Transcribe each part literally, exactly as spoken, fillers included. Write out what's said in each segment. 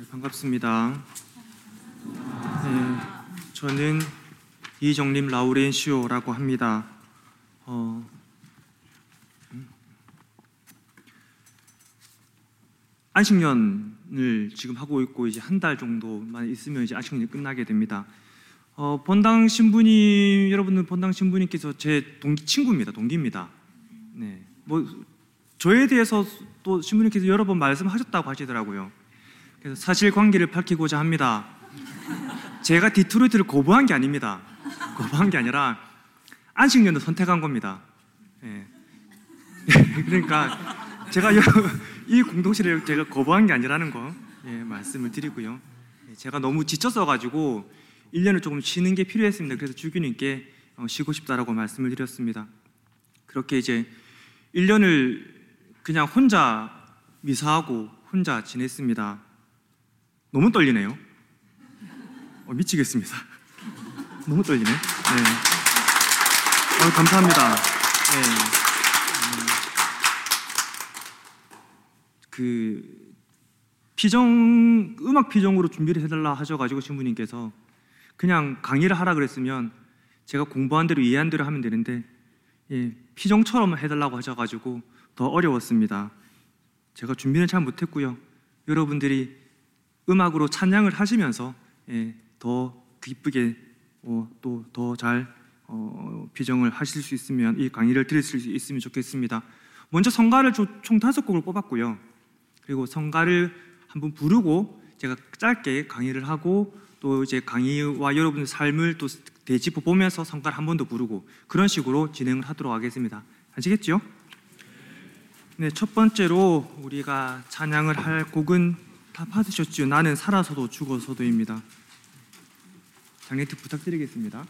반갑습니다. 네, 저는 이정림 라우렌시오라고 합니다. 어, 안식년을 지금 하고 있고 이제 한 달 정도만 있으면 이제 안식년이 끝나게 됩니다. 어, 본당 신부님, 여러분들 본당 신부님께서 제 동기 친구입니다. 동기입니다. 네, 뭐 저에 대해서 또 신부님께서 여러 번 말씀하셨다고 하시더라고요. 그래서 사실관계를 밝히고자 합니다. 제가 디트로이트를 거부한 게 아닙니다. 거부한 게 아니라 안식년을 선택한 겁니다. 네. 그러니까 제가 이 공동체를 제가 거부한 게 아니라는 거 예, 말씀을 드리고요. 제가 너무 지쳤어가지고 일 년을 조금 쉬는 게 필요했습니다. 그래서 주교님께 쉬고 싶다라고 말씀을 드렸습니다. 그렇게 이제 일 년을 그냥 혼자 미사하고 혼자 지냈습니다. 너무 떨리네요. 어, 미치겠습니다. 너무 떨리네. 네. 어, 감사합니다. 네. 음, 그 피정 음악 피정으로 준비를 해달라 하셔가지고 신부님께서 그냥 강의를 하라 그랬으면 제가 공부한 대로 이해한 대로 하면 되는데 예, 피정처럼 해달라고 하셔가지고 더 어려웠습니다. 제가 준비는 잘 못했고요. 여러분들이 음악으로 찬양을 하시면서 예, 더 기쁘게 어, 또 더 잘 어, 피정을 하실 수 있으면 이 강의를 들을 수 있으면 좋겠습니다. 먼저 성가를 총 다섯 곡을 뽑았고요. 그리고 성가를 한번 부르고 제가 짧게 강의를 하고 또 이제 강의와 여러분의 삶을 또 되짚어 보면서 성가를 한 번 더 부르고 그런 식으로 진행을 하도록 하겠습니다. 아시겠죠? 네, 첫 번째로 우리가 찬양을 할 곡은 다 받으셨죠? 나는 살아서도 죽어서도입니다. 장례트 부탁드리겠습니다.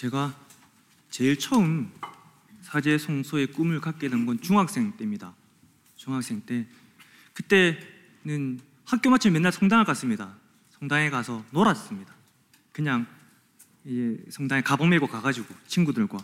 제가 제일 처음 사제 성소의 꿈을 갖게 된 건 중학생 때입니다. 중학생 때 그때는 학교 마치면 맨날 성당을 갔습니다. 성당에 가서 놀았습니다. 그냥 이제 성당에 가방 메고 가가지고 친구들과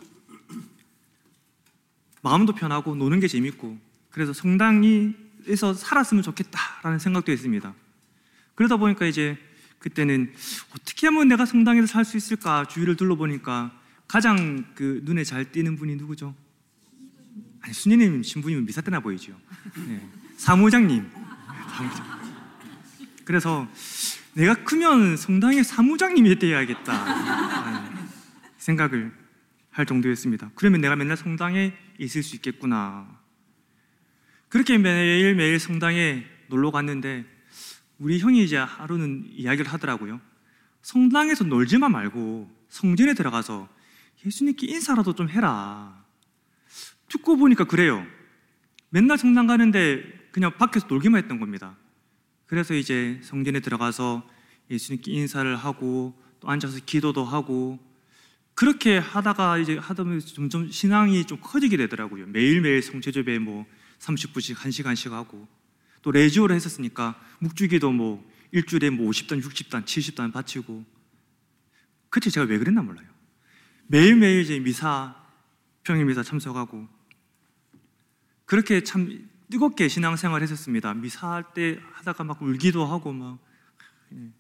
마음도 편하고 노는 게 재밌고, 그래서 성당에서 살았으면 좋겠다라는 생각도 했습니다. 그러다 보니까 이제 그때는 어떻게 하면 내가 성당에서 살 수 있을까 주위를 둘러보니까 가장 그 눈에 잘 띄는 분이 누구죠? 아니, 순이님 신부님은 미사 때나 보이죠. 네. 사무장님. 사무장. 그래서 내가 크면 성당의 사무장님이 되어야겠다 생각을 할 정도였습니다. 그러면 내가 맨날 성당에 있을 수 있겠구나. 그렇게 매일매일 성당에 놀러 갔는데 우리 형이 이제 하루는 이야기를 하더라고요. 성당에서 놀지만 말고 성전에 들어가서 예수님께 인사라도 좀 해라. 듣고 보니까 그래요. 맨날 성당 가는데 그냥 밖에서 놀기만 했던 겁니다. 그래서 이제 성전에 들어가서 예수님께 인사를 하고 또 앉아서 기도도 하고 그렇게 하다가 이제 하다 보면 점점 신앙이 좀 커지게 되더라고요. 매일매일 성체조배 뭐 삼십 분씩 한 시간씩 하고 또 레지오를 했었으니까 묵주기도 뭐 일주일에 뭐 오십 단, 육십 단, 칠십 단 바치고. 그때 제가 왜 그랬나 몰라요. 매일매일 이제 미사, 평일 미사 참석하고 그렇게 참 뜨겁게 신앙생활 했었습니다. 미사할 때 하다가 막 울기도 하고 막. 예.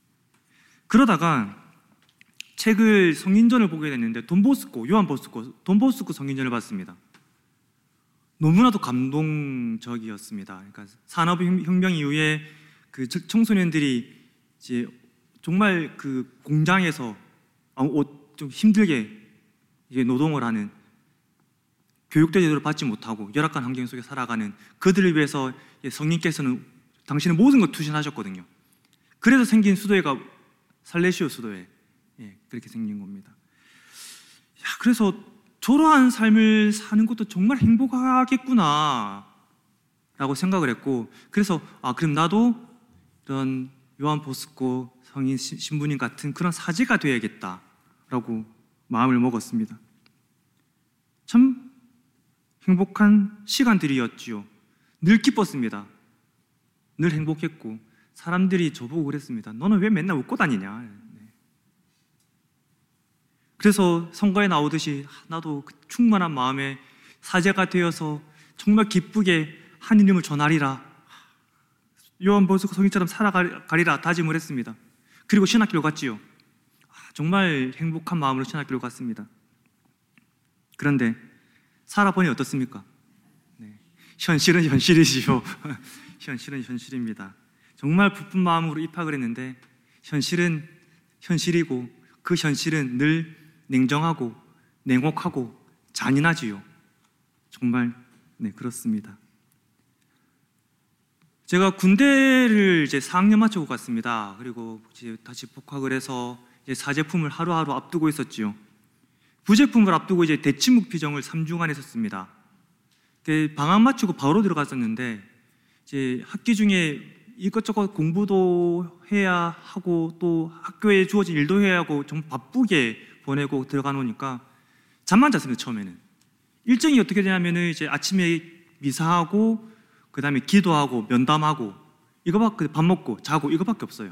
그러다가 책을 성인전을 보게 됐는데 돈보스코, 요한 보스코, 돈보스코 성인전을 봤습니다. 너무나도 감동적이었습니다. 그러니까 산업혁명 이후에 그 청소년들이 이제 정말 그 공장에서 좀 힘들게 이제 노동을 하는, 교육도 제대로 받지 못하고 열악한 환경 속에 살아가는 그들을 위해서 성령께서는 당신의 모든 걸 투신하셨거든요. 그래서 생긴 수도회가 살레시오 수도회, 예, 그렇게 생긴 겁니다. 야, 그래서 저러한 삶을 사는 것도 정말 행복하겠구나 라고 생각을 했고, 그래서 아 그럼 나도 이런 요한 보스코 성인 신부님 같은 그런 사제가 되어야겠다라고 마음을 먹었습니다. 참 행복한 시간들이었지요. 늘 기뻤습니다. 늘 행복했고 사람들이 저보고 그랬습니다. 너는 왜 맨날 웃고 다니냐. 그래서 선거에 나오듯이 나도 충만한 마음에 사제가 되어서 정말 기쁘게 하느님을 전하리라, 요한 보스코 성인처럼 살아가리라 다짐을 했습니다. 그리고 신학교를 갔지요. 정말 행복한 마음으로 신학교를 갔습니다. 그런데 살아보니 어떻습니까? 네. 현실은 현실이지요. 현실은 현실입니다. 정말 부푼 마음으로 입학을 했는데 현실은 현실이고 그 현실은 늘 냉정하고 냉혹하고 잔인하지요. 정말 네 그렇습니다. 제가 군대를 이제 사 학년 마치고 갔습니다. 그리고 이제 다시 복학을 해서 이제 사제품을 하루하루 앞두고 있었지요. 부제품을 앞두고 이제 대치묵 피정을 삼 주간 했었습니다. 방학 마치고 바로 들어갔었는데 이제 학기 중에 이것저것 공부도 해야 하고 또 학교에 주어진 일도 해야 하고 정말 바쁘게 보내고 들어가 놓으니까 잠만 잤습니다. 처음에는 일정이 어떻게 되냐면은 이제 아침에 미사하고 그 다음에 기도하고 면담하고 이거밖에, 밥 먹고 자고 이거밖에 없어요.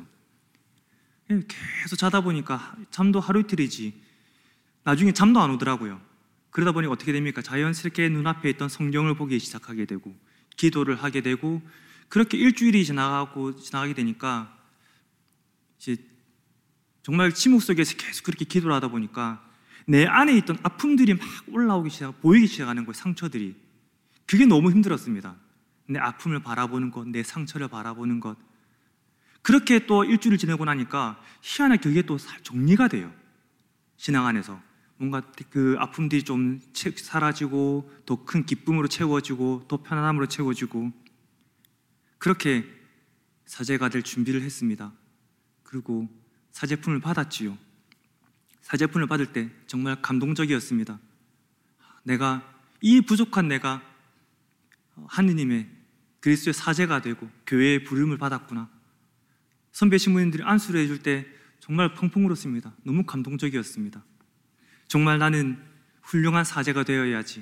계속 자다 보니까 잠도 하루 이틀이지 나중에 잠도 안 오더라고요. 그러다 보니 어떻게 됩니까? 자연스럽게 눈앞에 있던 성경을 보기 시작하게 되고 기도를 하게 되고 그렇게 일주일이 지나가고 지나가게 되니까 이제 정말 침묵 속에서 계속 그렇게 기도를 하다 보니까 내 안에 있던 아픔들이 막 올라오기 시작, 보이기 시작하는 거예요. 상처들이. 그게 너무 힘들었습니다. 내 아픔을 바라보는 것, 내 상처를 바라보는 것. 그렇게 또 일주일을 지내고 나니까 희한하게 그게 또 정리가 돼요. 신앙 안에서 뭔가 그 아픔들이 좀 사라지고 더 큰 기쁨으로 채워지고 더 편안함으로 채워지고 그렇게 사제가 될 준비를 했습니다. 그리고 사제품을 받았지요. 사제품을 받을 때 정말 감동적이었습니다. 내가 이 부족한 내가 하느님의 그리스도의 사제가 되고 교회의 부름을 받았구나. 선배 신부님들이 안수를 해줄 때 정말 펑펑 울었습니다. 너무 감동적이었습니다. 정말 나는 훌륭한 사제가 되어야지,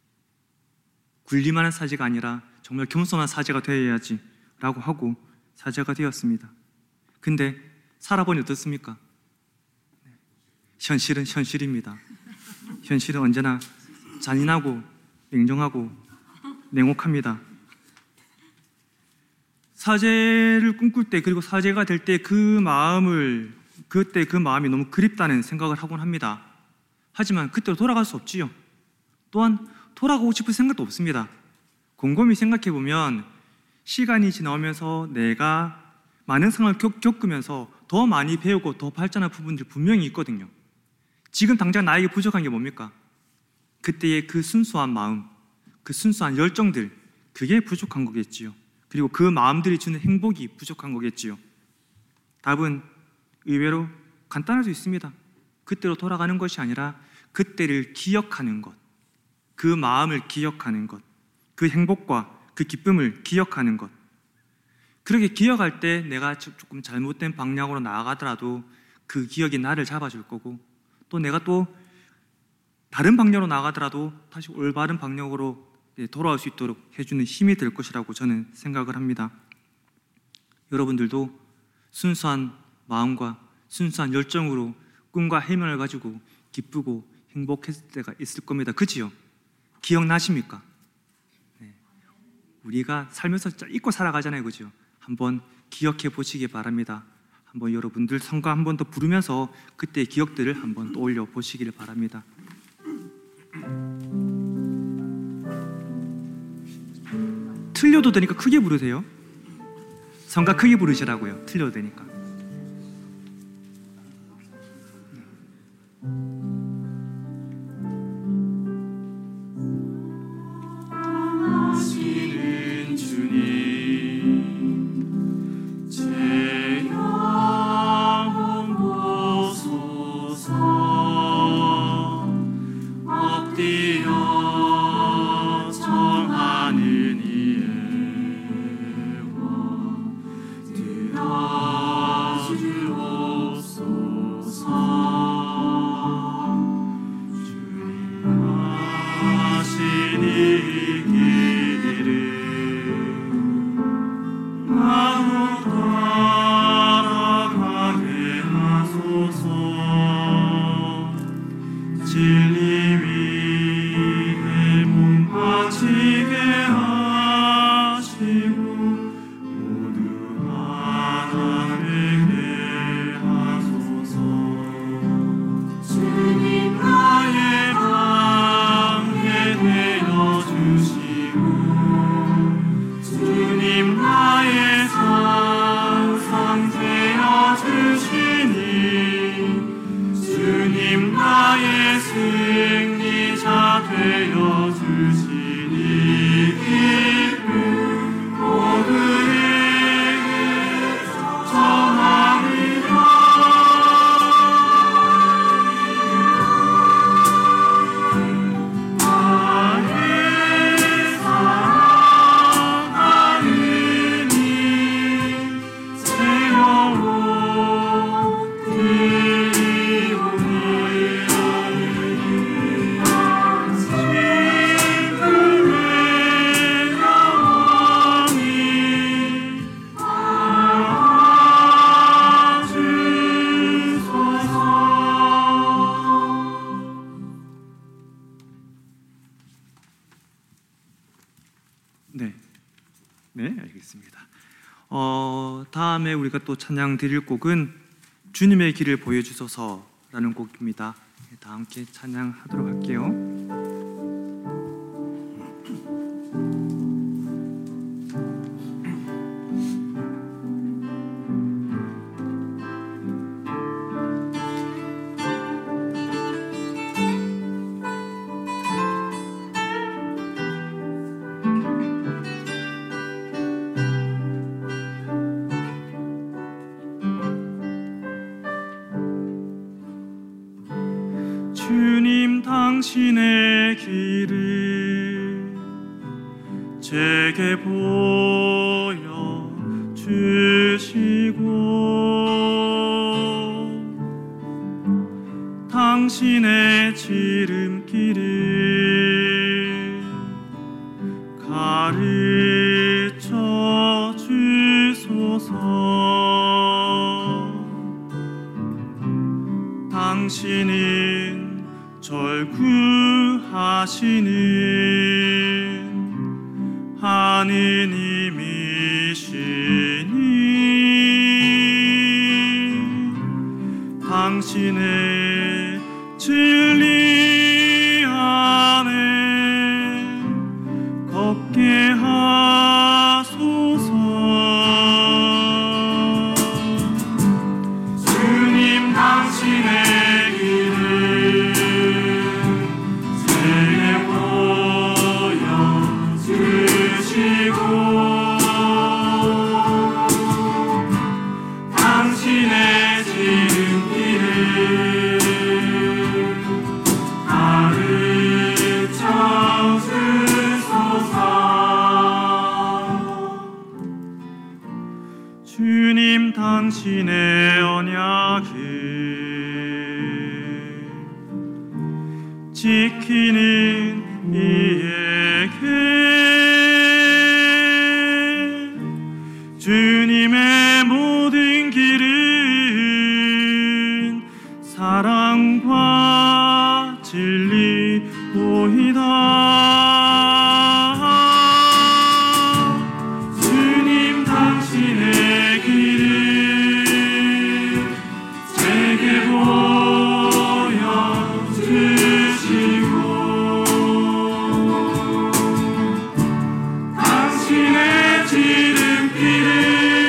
군림하는 사제가 아니라 정말 겸손한 사제가 되어야지 라고 하고 사제가 되었습니다. 근데 살아보니 어떻습니까? 현실은 현실입니다. 현실은 언제나 잔인하고 냉정하고 냉혹합니다. 사제를 꿈꿀 때, 그리고 사제가 될 때 그 마음을, 그때 그 마음이 너무 그립다는 생각을 하곤 합니다. 하지만 그때로 돌아갈 수 없지요. 또한 돌아가고 싶은 생각도 없습니다. 곰곰이 생각해보면 시간이 지나오면서 내가 많은 상황을 겪, 겪으면서 더 많이 배우고 더 발전한 부분들 분명히 있거든요. 지금 당장 나에게 부족한 게 뭡니까? 그때의 그 순수한 마음, 그 순수한 열정들, 그게 부족한 거겠지요. 그리고 그 마음들이 주는 행복이 부족한 거겠지요. 답은 의외로 간단할 수 있습니다. 그때로 돌아가는 것이 아니라 그때를 기억하는 것, 그 마음을 기억하는 것, 그 행복과 그 기쁨을 기억하는 것. 그렇게 기억할 때 내가 조금 잘못된 방향으로 나아가더라도 그 기억이 나를 잡아줄 거고, 또 내가 또 다른 방향으로 나가더라도 다시 올바른 방향으로 돌아올 수 있도록 해주는 힘이 될 것이라고 저는 생각을 합니다. 여러분들도 순수한 마음과 순수한 열정으로 꿈과 희망을 가지고 기쁘고 행복했을 때가 있을 겁니다. 그치요? 기억나십니까? 네. 우리가 살면서 잊고 살아가잖아요. 그죠? 한번 기억해 보시기 바랍니다. 한번 여러분들 성가 한 번 더 부르면서 그때의 기억들을 한번 떠올려 보시기를 바랍니다. 틀려도 되니까 크게 부르세요. 성가 크게 부르시라고요. 틀려도 되니까. 하시는 주님, 제 영혼 보소서. 엎드려 청하는 네, 네, 알겠습니다. 어, 다음에 우리가 또 찬양 드릴 곡은 주님의 길을 보여주소서라는 곡입니다. 다 함께 찬양하도록 할게요. 주님 당신의 길을 제게 보여 주시고 당신 당신의 지름길을 가르쳐 주소서. 당신은 절구하시는 하느님이시니 당신의 진리 안에 걷게 하소서. 주님 당신의 길을 제게 보여주시고 당신의 지름길을 가르쳐 주소서. 주님 당신의 언약을 지키는 이에게 주님의 모든 길은 사랑과 진리로이다. 주님 당신의 길을 제게 보여주시고 당신의 지름길을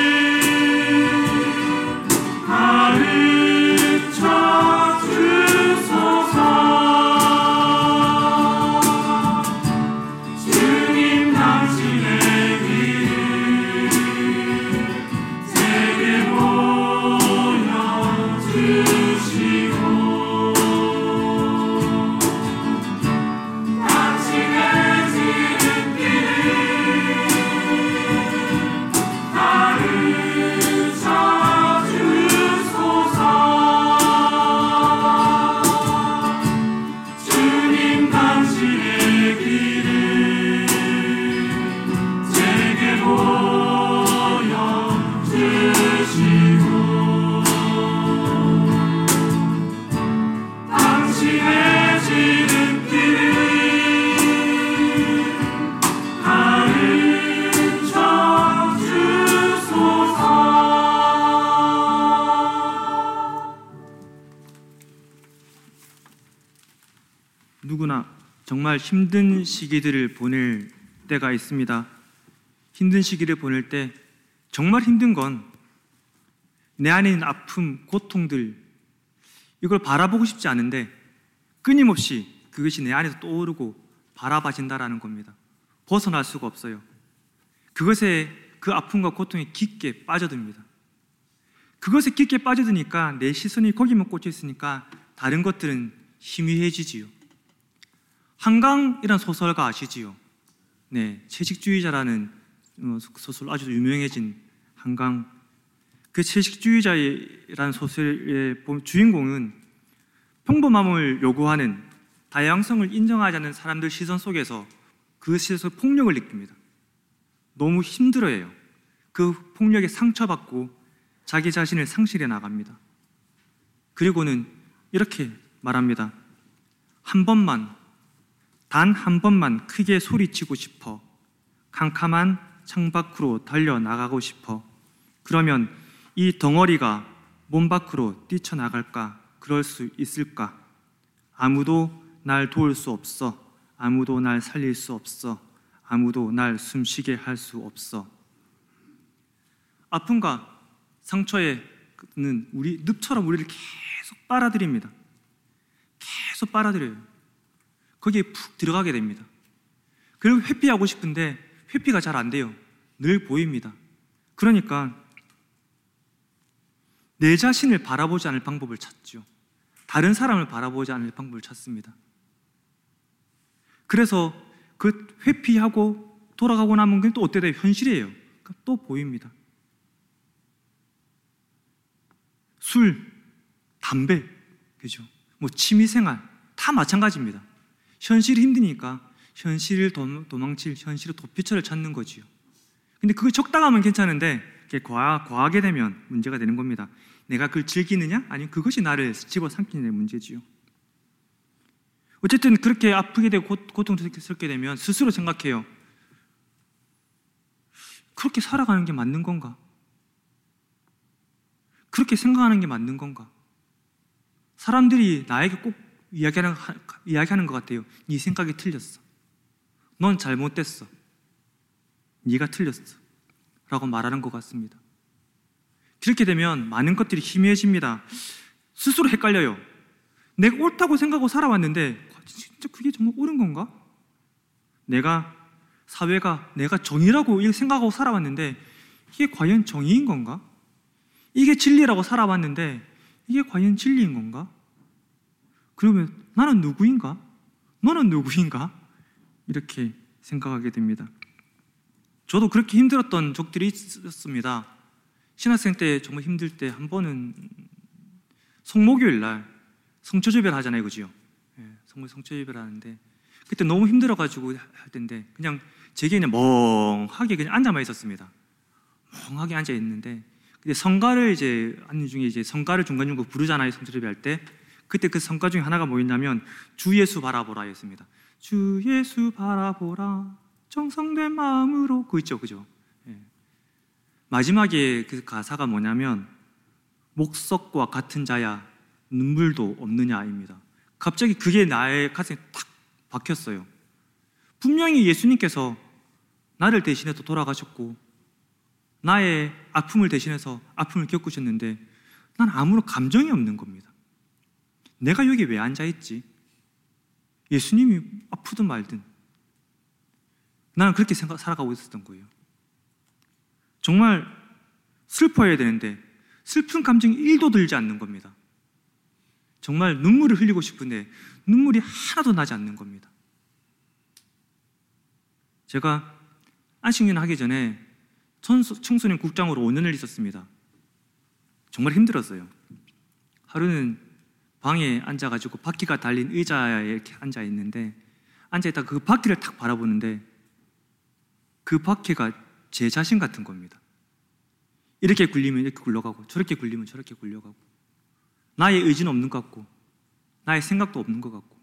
가르쳐 주소서. 주님 당신의 길을 제게 보여주시고 당신의 지름길을 가르쳐 주소서. 주님 당신의 길을 제게 보여주시고 당신의 지름길을 가르쳐 주소서. 누구나 정말 힘든 시기들을 보낼 때가 있습니다. 힘든 시기를 보낼 때 정말 힘든 건 내 안에 있는 아픔, 고통들 이걸 바라보고 싶지 않은데 끊임없이 그것이 내 안에서 떠오르고 바라봐진다라는 겁니다. 벗어날 수가 없어요. 그것에 그 아픔과 고통에 깊게 빠져듭니다. 그것에 깊게 빠져드니까 내 시선이 거기만 꽂혀 있으니까 다른 것들은 희미해지지요. 한강이란 소설가 아시지요? 네, 채식주의자라는 소설 아주 유명해진 한강. 그 채식주의자라는 소설의 주인공은 평범함을 요구하는 다양성을 인정하지 않는 사람들 시선 속에서 그 시선 폭력을 느낍니다. 너무 힘들어해요. 그 폭력에 상처받고 자기 자신을 상실해 나갑니다. 그리고는 이렇게 말합니다. 한 번만, 단 한 번만 크게 소리치고 싶어. 캄캄한 창밖으로 달려나가고 싶어. 그러면 이 덩어리가 몸 밖으로 뛰쳐나갈까? 그럴 수 있을까? 아무도 날 도울 수 없어. 아무도 날 살릴 수 없어. 아무도 날 숨쉬게 할 수 없어. 아픔과 상처에는 우리 늪처럼 우리를 계속 빨아들입니다. 계속 빨아들여요. 거기에 푹 들어가게 됩니다. 그리고 회피하고 싶은데 회피가 잘 안 돼요. 늘 보입니다. 그러니까 내 자신을 바라보지 않을 방법을 찾죠. 다른 사람을 바라보지 않을 방법을 찾습니다. 그래서 그 회피하고 돌아가고 나면 또 어때 돼요? 현실이에요. 그러니까 또 보입니다. 술, 담배, 그죠? 뭐 취미생활 다 마찬가지입니다. 현실이 힘드니까 현실을 도망칠, 현실의 도피처를 찾는 거지요. 근데 그거 적당하면 괜찮은데 그게 과하, 과하게 되면 문제가 되는 겁니다. 내가 그걸 즐기느냐? 아니면 그것이 나를 집어삼키느냐의 문제지요. 어쨌든 그렇게 아프게 되고 고통스럽게 되면 스스로 생각해요. 그렇게 살아가는 게 맞는 건가? 그렇게 생각하는 게 맞는 건가? 사람들이 나에게 꼭 이야기하는, 이야기하는 것 같아요. 네 생각이 틀렸어. 넌 잘못됐어. 네가 틀렸어. 라고 말하는 것 같습니다. 그렇게 되면 많은 것들이 희미해집니다. 스스로 헷갈려요. 내가 옳다고 생각하고 살아왔는데 진짜 그게 정말 옳은 건가? 내가 사회가 내가 정의라고 생각하고 살아왔는데 이게 과연 정의인 건가? 이게 진리라고 살아왔는데 이게 과연 진리인 건가? 그러면 나는 누구인가? 너는 누구인가? 이렇게 생각하게 됩니다. 저도 그렇게 힘들었던 적들이 있었습니다. 신학생 때 정말 힘들 때 한 번은 성목요일 날 성처제별 하잖아요, 그죠? 예, 성모 성처제별 하는데 그때 너무 힘들어가지고 할 텐데 그냥 제게 그냥 멍하게 그냥 앉아만 있었습니다. 멍하게 앉아 있는데 근데 성가를 이제 하는 중에 이제 성가를 중간중간 부르잖아요, 성처제별 할 때. 그때 그 성가 중에 하나가 뭐였냐면 주 예수 바라보라였습니다. 주 예수 바라보라 정성된 마음으로 그거 있죠, 그죠? 예. 마지막에 그 가사가 뭐냐면 목석과 같은 자야 눈물도 없느냐입니다. 갑자기 그게 나의 가슴에 탁 박혔어요. 분명히 예수님께서 나를 대신해서 돌아가셨고 나의 아픔을 대신해서 아픔을 겪으셨는데 난 아무런 감정이 없는 겁니다. 내가 여기 왜 앉아있지? 예수님이 아프든 말든 나는 그렇게 생각, 살아가고 있었던 거예요. 정말 슬퍼해야 되는데 슬픈 감정이 일도 들지 않는 겁니다. 정말 눈물을 흘리고 싶은데 눈물이 하나도 나지 않는 겁니다. 제가 안식년 하기 전에 청소년 국장으로 오 년을 있었습니다. 정말 힘들었어요. 하루는 방에 앉아가지고 바퀴가 달린 의자에 이렇게 앉아있는데 앉아있다가 그 바퀴를 탁 바라보는데 그 바퀴가 제 자신 같은 겁니다. 이렇게 굴리면 이렇게 굴러가고 저렇게 굴리면 저렇게 굴려가고 나의 의지는 없는 것 같고 나의 생각도 없는 것 같고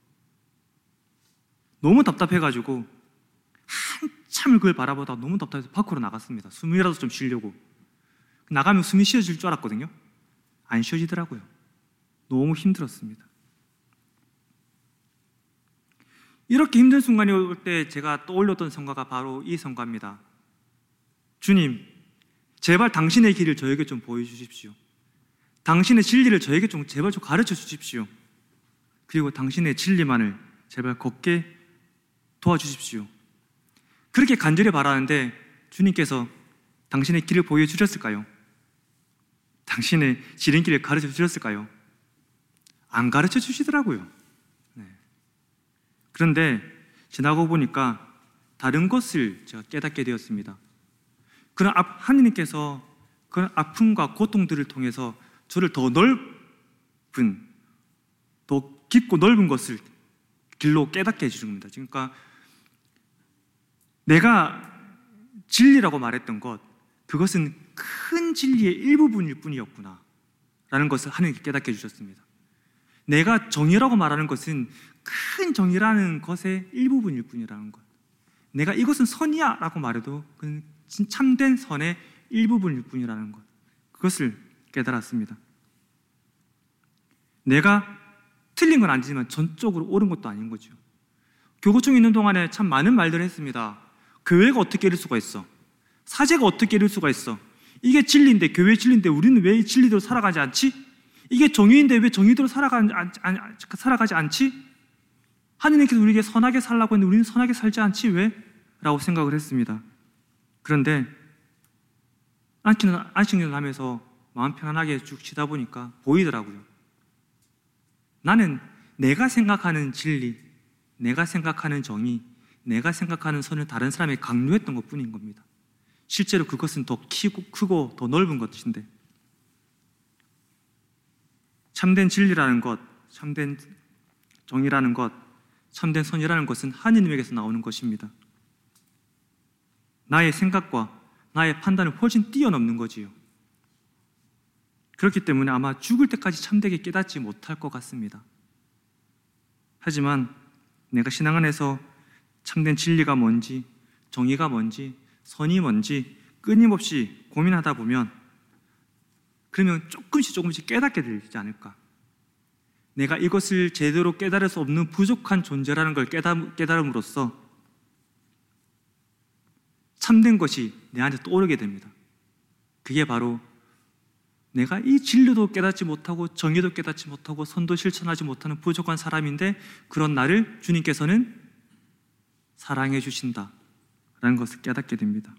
너무 답답해가지고 한참을 그걸 바라보다가 너무 답답해서 밖으로 나갔습니다. 숨이라도 좀 쉬려고. 나가면 숨이 쉬어질 줄 알았거든요. 안 쉬어지더라고요. 너무 힘들었습니다. 이렇게 힘든 순간이 올 때 제가 떠올렸던 성가가 바로 이 성가입니다. 주님, 제발 당신의 길을 저에게 좀 보여주십시오. 당신의 진리를 저에게 좀 제발 좀 가르쳐 주십시오. 그리고 당신의 진리만을 제발 걷게 도와주십시오. 그렇게 간절히 바라는데 주님께서 당신의 길을 보여주셨을까요? 당신의 지름길을 가르쳐 주셨을까요? 안 가르쳐 주시더라고요. 네. 그런데 지나고 보니까 다른 것을 제가 깨닫게 되었습니다. 그런 하느님께서 그런 아픔과 고통들을 통해서 저를 더 넓은, 더 깊고 넓은 것을 길로 깨닫게 해주는 겁니다. 그러니까 내가 진리라고 말했던 것, 그것은 큰 진리의 일부분일 뿐이었구나 라는 것을 하느님께 깨닫게 해주셨습니다. 내가 정의라고 말하는 것은 큰 정의라는 것의 일부분일 뿐이라는 것, 내가 이것은 선이야 라고 말해도 그건 참된 선의 일부분일 뿐이라는 것, 그것을 깨달았습니다. 내가 틀린 건 아니지만 전적으로 옳은 것도 아닌 거죠. 교구청에 있는 동안에 참 많은 말들을 했습니다. 교회가 어떻게 이럴 수가 있어? 사제가 어떻게 이럴 수가 있어? 이게 진리인데, 교회 진리인데 우리는 왜 진리대로 살아가지 않지? 이게 정의인데 왜 정의대로 살아가지, 않, 안, 살아가지 않지? 하느님께서 우리에게 선하게 살라고 했는데 우리는 선하게 살지 않지 왜? 라고 생각을 했습니다. 그런데 안식년을 하면서 마음 편안하게 쭉 쉬다 보니까 보이더라고요. 나는 내가 생각하는 진리, 내가 생각하는 정의, 내가 생각하는 선을 다른 사람에게 강요했던 것뿐인 겁니다. 실제로 그것은 더 키고, 크고 더 넓은 것인데, 참된 진리라는 것, 참된 정의라는 것, 참된 선이라는 것은 하느님에게서 나오는 것입니다. 나의 생각과 나의 판단을 훨씬 뛰어넘는 거지요. 그렇기 때문에 아마 죽을 때까지 참되게 깨닫지 못할 것 같습니다. 하지만 내가 신앙 안에서 참된 진리가 뭔지, 정의가 뭔지, 선이 뭔지 끊임없이 고민하다 보면 그러면 조금씩 조금씩 깨닫게 되지 않을까. 내가 이것을 제대로 깨달을 수 없는 부족한 존재라는 걸 깨달, 깨달음으로써 참된 것이 내 안에 떠오르게 됩니다. 그게 바로 내가 이 진리도 깨닫지 못하고 정의도 깨닫지 못하고 선도 실천하지 못하는 부족한 사람인데 그런 나를 주님께서는 사랑해 주신다라는 것을 깨닫게 됩니다.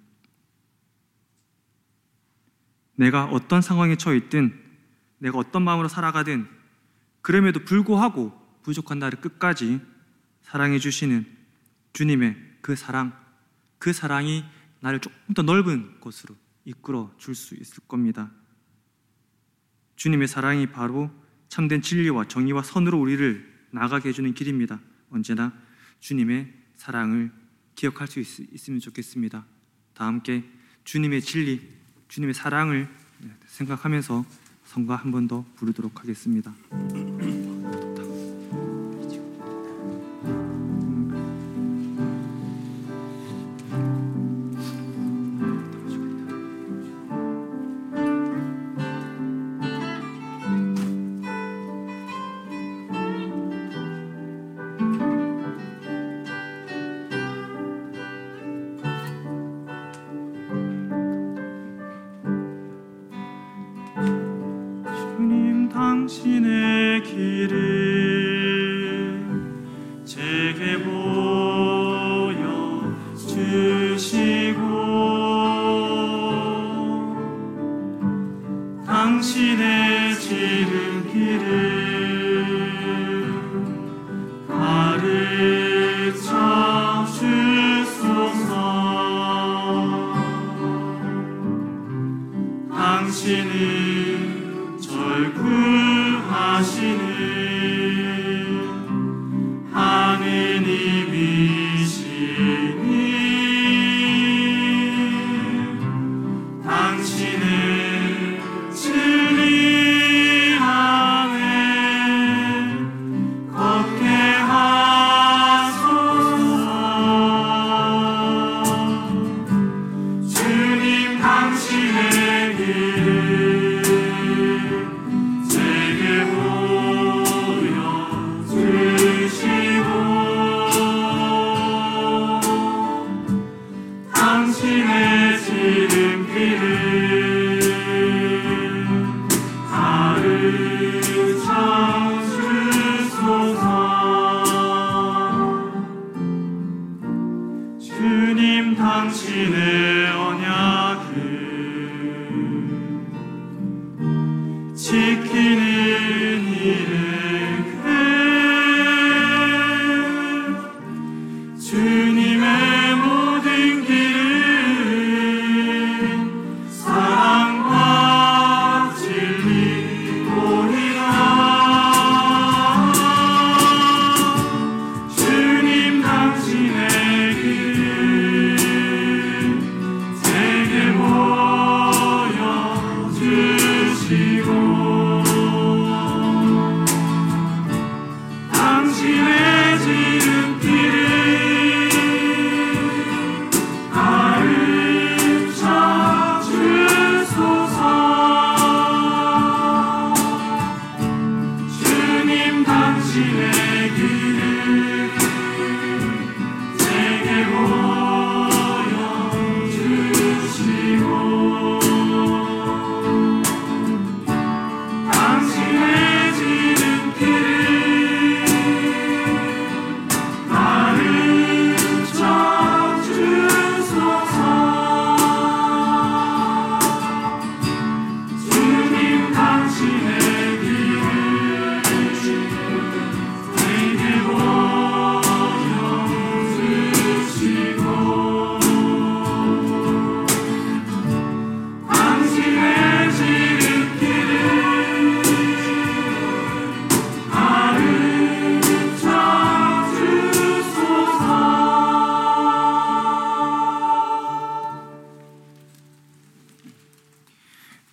내가 어떤 상황에 처해 있든 내가 어떤 마음으로 살아가든 그럼에도 불구하고 부족한 나를 끝까지 사랑해 주시는 주님의 그 사랑, 그 사랑이 나를 조금 더 넓은 곳으로 이끌어 줄 수 있을 겁니다. 주님의 사랑이 바로 참된 진리와 정의와 선으로 우리를 나아가게 해주는 길입니다. 언제나 주님의 사랑을 기억할 수 있, 있으면 좋겠습니다. 다 함께 주님의 진리, 주님의 사랑을 생각하면서 성가 한 번 더 부르도록 하겠습니다. 당신의 길을 제게 보여주시고 당신의 지름길을 가르쳐 주소서. 당신은 구하시는 하느님이시니 당신은 진리 안에 걷게 하소서. 주님 당신의 길을 당신의 지름길을 가르쳐 주소서. 주님 당신의 언약을 지키는 일에게 주님의 모든 길은 사랑과 진리로이다. 주님 당신의 길을 제게 보여주시고 당신의 지름길을 당신의 길을 제게 보여주시고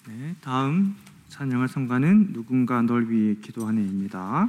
네, 다음 찬양할 성가는 누군가 널 위해 기도하네입니다.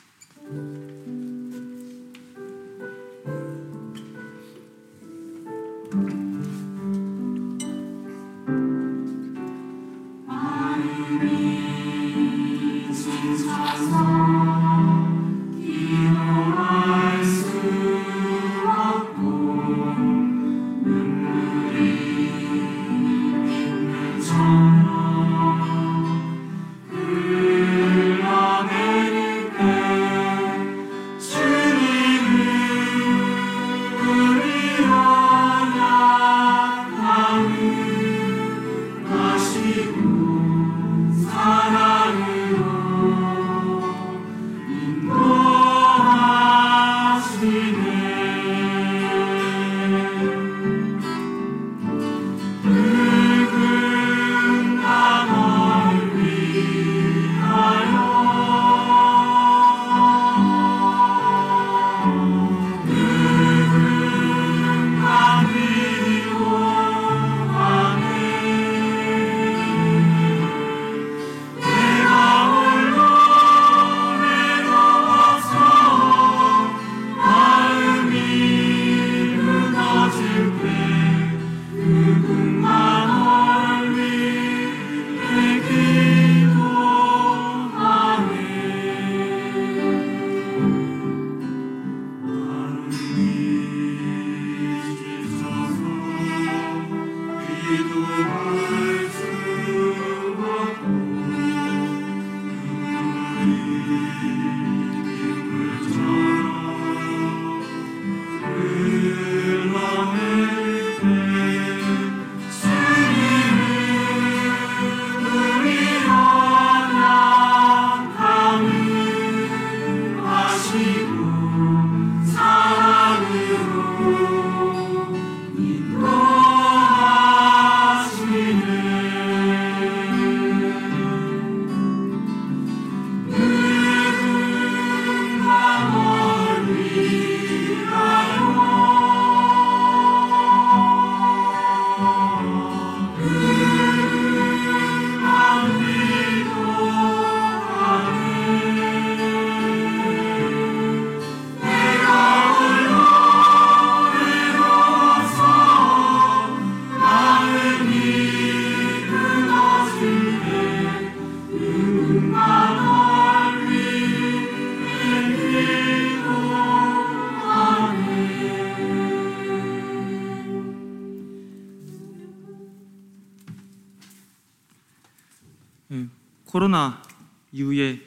코로나 이후에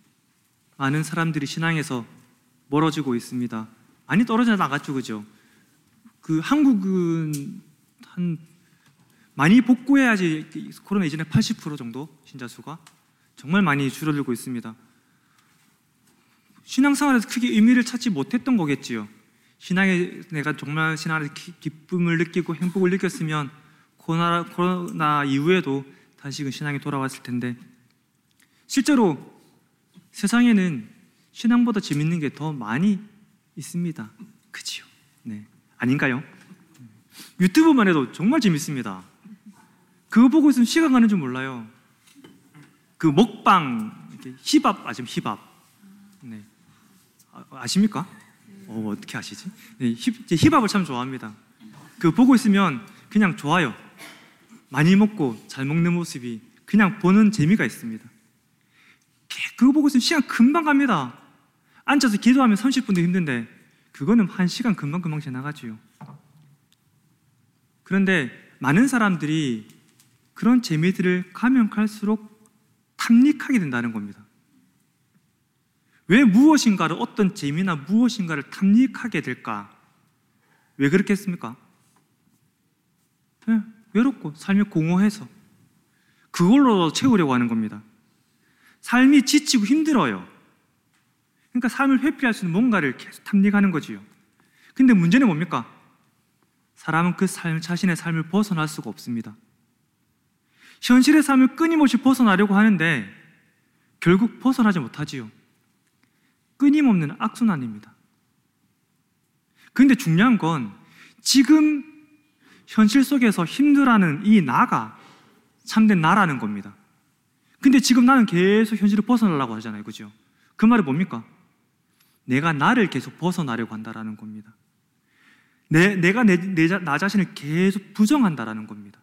많은 사람들이 신앙에서 멀어지고 있습니다. 많이 떨어져 나갔죠, 그죠? 그 한국은 한 많이 복구해야지 코로나 이전에 팔십 퍼센트 정도 신자 수가 정말 많이 줄어들고 있습니다. 신앙생활에서 크게 의미를 찾지 못했던 거겠지요. 신앙에 내가 정말 신앙에서 기쁨을 느끼고 행복을 느꼈으면 코로나, 코로나 이후에도 다시금 신앙에 돌아왔을 텐데, 실제로 세상에는 신앙보다 재밌는 게 더 많이 있습니다. 그치요? 네, 아닌가요? 유튜브만 해도 정말 재밌습니다. 그거 보고 있으면 시간 가는 줄 몰라요. 그 먹방, 힙합 아시죠? 힙합. 네, 아, 아십니까? 어, 어떻게 아시지? 네, 힙, 힙합을 참 좋아합니다. 그거 보고 있으면 그냥 좋아요. 많이 먹고 잘 먹는 모습이 그냥 보는 재미가 있습니다. 그거 보고 있으면 시간 금방 갑니다. 앉아서 기도하면 삼십 분도 힘든데 그거는 한 시간 금방금방 지나가지요. 그런데 많은 사람들이 그런 재미들을 가면 갈수록 탐닉하게 된다는 겁니다. 왜 무엇인가를, 어떤 재미나 무엇인가를 탐닉하게 될까? 왜 그렇겠습니까? 네, 외롭고 삶이 공허해서 그걸로 채우려고 하는 겁니다. 삶이 지치고 힘들어요. 그러니까 삶을 회피할 수 있는 뭔가를 계속 탐닉하는 거지요. 근데 문제는 뭡니까? 사람은 그 삶, 자신의 삶을 벗어날 수가 없습니다. 현실의 삶을 끊임없이 벗어나려고 하는데 결국 벗어나지 못하지요. 끊임없는 악순환입니다. 그런데 중요한 건 지금 현실 속에서 힘들어하는 이 나가 참된 나라는 겁니다. 근데 지금 나는 계속 현실을 벗어나려고 하잖아요. 그죠? 그 말이 뭡니까? 내가 나를 계속 벗어나려고 한다라는 겁니다. 내, 내가 내, 내, 나 자신을 계속 부정한다라는 겁니다.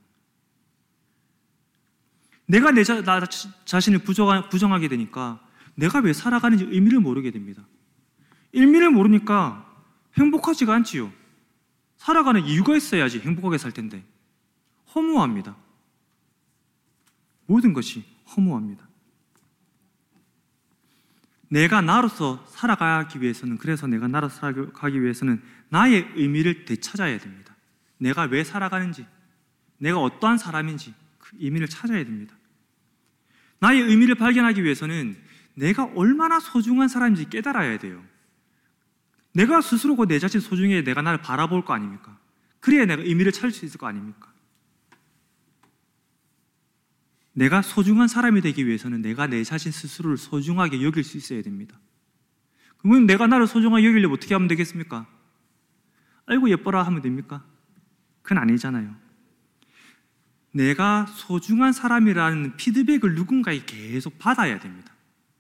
내가 내 자, 나 자신을 부정, 부정하게 되니까 내가 왜 살아가는지 의미를 모르게 됩니다. 의미를 모르니까 행복하지가 않지요. 살아가는 이유가 있어야지 행복하게 살 텐데 허무합니다. 모든 것이 허무합니다. 내가 나로서 살아가기 위해서는, 그래서 내가 나로서 살아가기 위해서는 나의 의미를 되찾아야 됩니다. 내가 왜 살아가는지, 내가 어떠한 사람인지 그 의미를 찾아야 됩니다. 나의 의미를 발견하기 위해서는 내가 얼마나 소중한 사람인지 깨달아야 돼요. 내가 스스로가 내 자신 소중해 내가 나를 바라볼 거 아닙니까? 그래야 내가 의미를 찾을 수 있을 거 아닙니까? 내가 소중한 사람이 되기 위해서는 내가 내 자신 스스로를 소중하게 여길 수 있어야 됩니다. 그러면 내가 나를 소중하게 여기려면 어떻게 하면 되겠습니까? 아이고 예뻐라 하면 됩니까? 그건 아니잖아요. 내가 소중한 사람이라는 피드백을 누군가에게 계속 받아야 됩니다.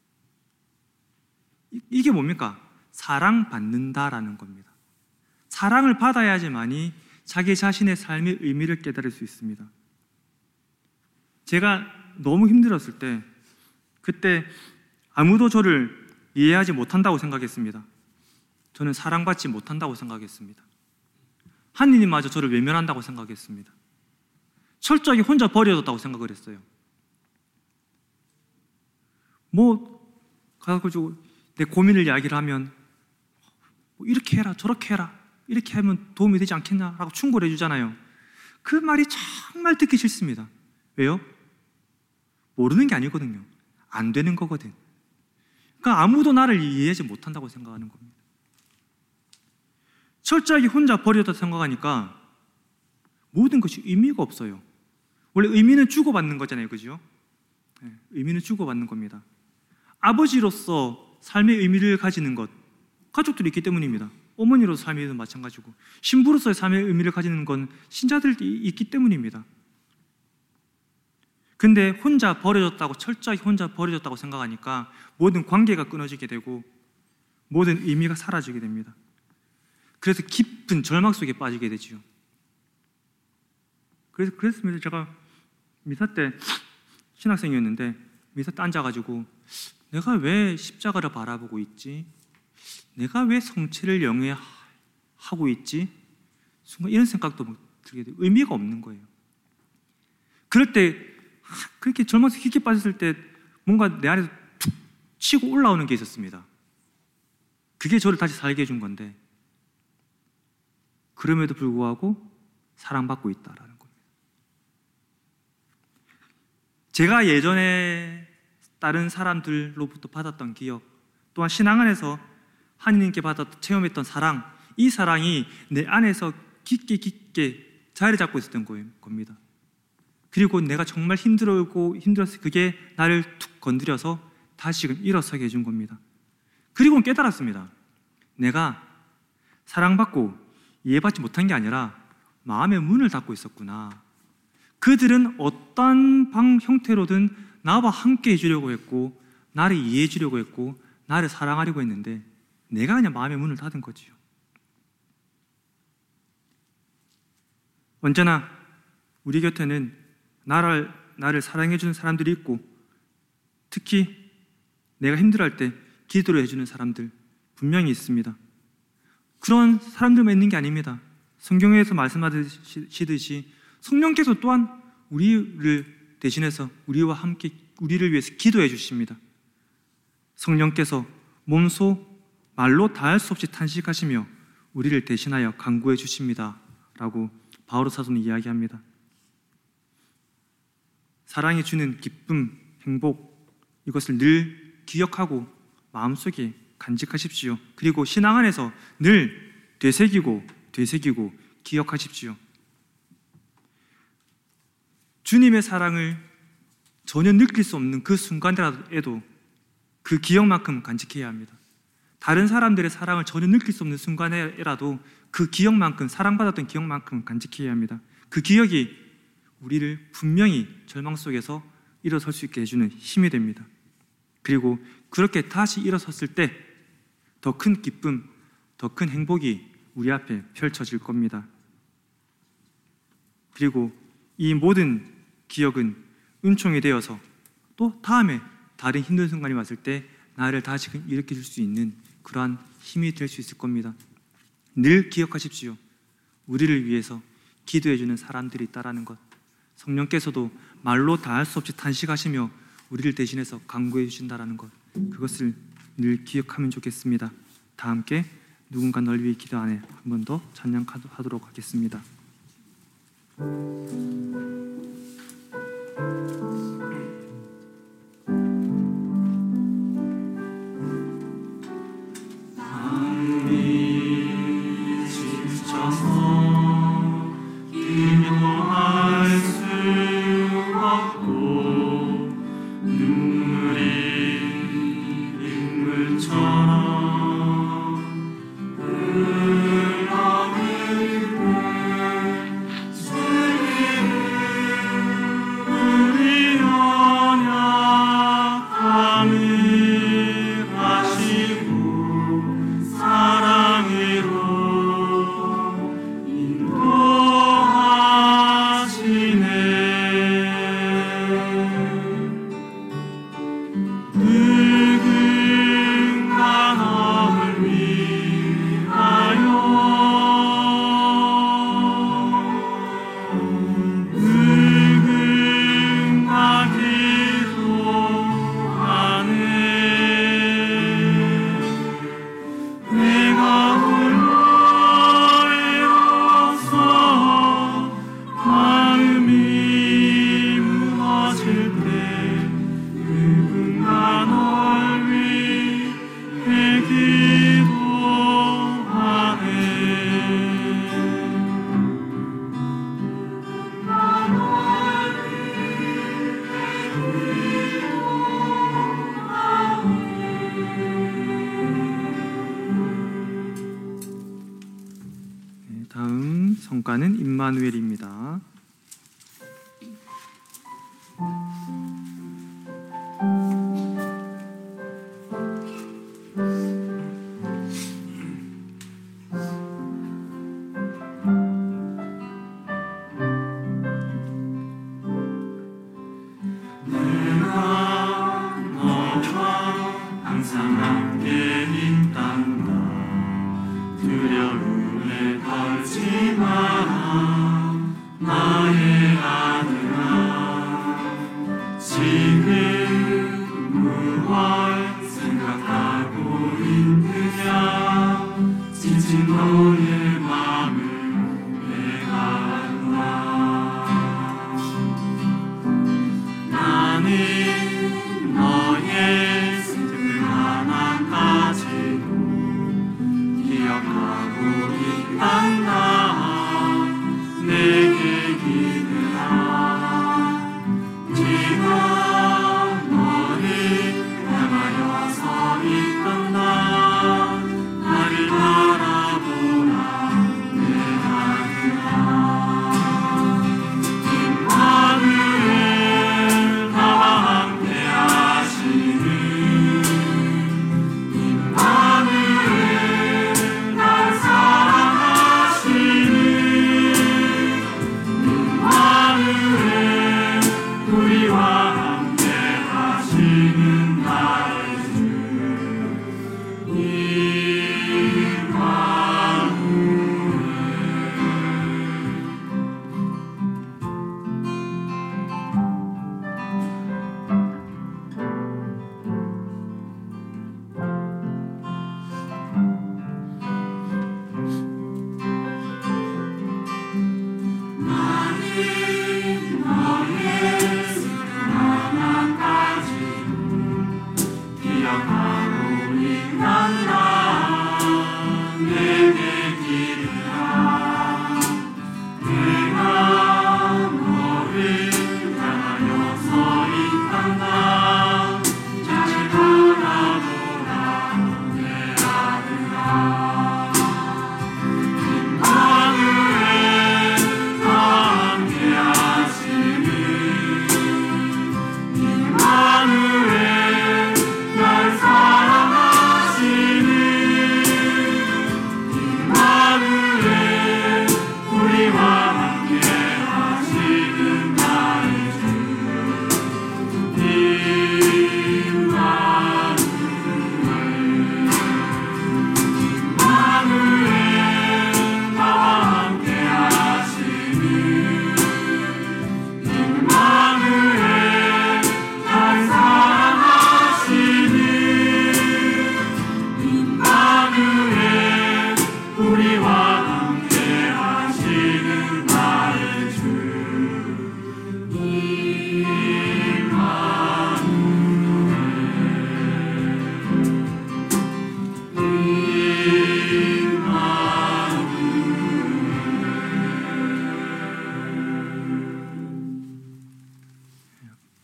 이게 뭡니까? 사랑받는다라는 겁니다. 사랑을 받아야지만이 자기 자신의 삶의 의미를 깨달을 수 있습니다. 제가 너무 힘들었을 때, 그때 아무도 저를 이해하지 못한다고 생각했습니다. 저는 사랑받지 못한다고 생각했습니다. 하느님마저 저를 외면한다고 생각했습니다. 철저하게 혼자 버려졌다고 생각을 했어요. 뭐 가지고 내 고민을 이야기를 하면 뭐 이렇게 해라 저렇게 해라 이렇게 하면 도움이 되지 않겠냐라고 충고를 해주잖아요. 그 말이 정말 듣기 싫습니다. 왜요? 모르는 게 아니거든요. 안 되는 거거든. 그러니까 아무도 나를 이해하지 못한다고 생각하는 겁니다. 철저하게 혼자 버려졌다 생각하니까 모든 것이 의미가 없어요. 원래 의미는 주고받는 거잖아요. 그죠? 네, 의미는 주고받는 겁니다. 아버지로서 삶의 의미를 가지는 것, 가족들이 있기 때문입니다. 어머니로서 삶의 의미도 마찬가지고, 신부로서의 삶의 의미를 가지는 건 신자들이 있기 때문입니다. 근데 혼자 버려졌다고, 철저하게 혼자 버려졌다고 생각하니까 모든 관계가 끊어지게 되고 모든 의미가 사라지게 됩니다. 그래서 깊은 절망 속에 빠지게 되지요. 그래서 그랬습니다. 제가 미사 때 신학생이었는데 미사 때 앉아가지고 내가 왜 십자가를 바라보고 있지? 내가 왜 성체를 영위하고 있지? 순간 이런 생각도 들게 돼요. 의미가 없는 거예요. 그럴 때 그렇게 절망 속에 깊게 빠졌을 때 뭔가 내 안에서 툭 치고 올라오는 게 있었습니다. 그게 저를 다시 살게 해준 건데 그럼에도 불구하고 사랑받고 있다라는 겁니다. 제가 예전에 다른 사람들로부터 받았던 기억, 또한 신앙 안에서 하느님께 받았던 체험했던 사랑, 이 사랑이 내 안에서 깊게 깊게 자리 잡고 있었던 겁니다. 그리고 내가 정말 힘들고 힘들었을 때 그게 나를 툭 건드려서 다시금 일어서게 해준 겁니다. 그리고 깨달았습니다. 내가 사랑받고 이해받지 못한 게 아니라 마음의 문을 닫고 있었구나. 그들은 어떤 방 형태로든 나와 함께 해주려고 했고 나를 이해해 주려고 했고 나를 사랑하려고 했는데 내가 그냥 마음의 문을 닫은 거지요. 언제나 우리 곁에는 나를, 나를 사랑해 주는 사람들이 있고 특히 내가 힘들어할 때 기도를 해주는 사람들 분명히 있습니다. 그런 사람들만 있는 게 아닙니다. 성경에서 말씀하시듯이 성령께서 또한 우리를 대신해서 우리와 함께 우리를 위해서 기도해 주십니다. 성령께서 몸소 말로 다할 수 없이 탄식하시며 우리를 대신하여 간구해 주십니다 라고 바오로 사도는 이야기합니다. 사랑이 주는 기쁨, 행복, 이것을 늘 기억하고 마음속에 간직하십시오. 그리고 신앙 안에서 늘 되새기고 되새기고 기억하십시오. 주님의 사랑을 전혀 느낄 수 없는 그 순간에도 그 기억만큼 간직해야 합니다. 다른 사람들의 사랑을 전혀 느낄 수 없는 순간에라도 그 기억만큼, 사랑받았던 기억만큼 간직해야 합니다. 그 기억이 우리를 분명히 절망 속에서 일어설 수 있게 해주는 힘이 됩니다. 그리고 그렇게 다시 일어섰을 때 더 큰 기쁨, 더 큰 행복이 우리 앞에 펼쳐질 겁니다. 그리고 이 모든 기억은 은총이 되어서 또 다음에 다른 힘든 순간이 왔을 때 나를 다시금 일으킬 수 있는 그러한 힘이 될 수 있을 겁니다. 늘 기억하십시오. 우리를 위해서 기도해주는 사람들이 있다라는 것, 성령께서도 말로 다 할 수 없이 탄식하시며 우리를 대신해서 간구해 주신다라는 것, 그것을 늘 기억하면 좋겠습니다. 다 함께 누군가 널 위해 기도하네 한 번 더 찬양하도록 하겠습니다. 다음 성가는 임마누엘입니다. 나를 바라보라.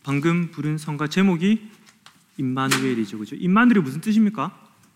방금 부른 성가 제목이 임마누엘이죠. 그죠? 임마누엘이 무슨 뜻입니까?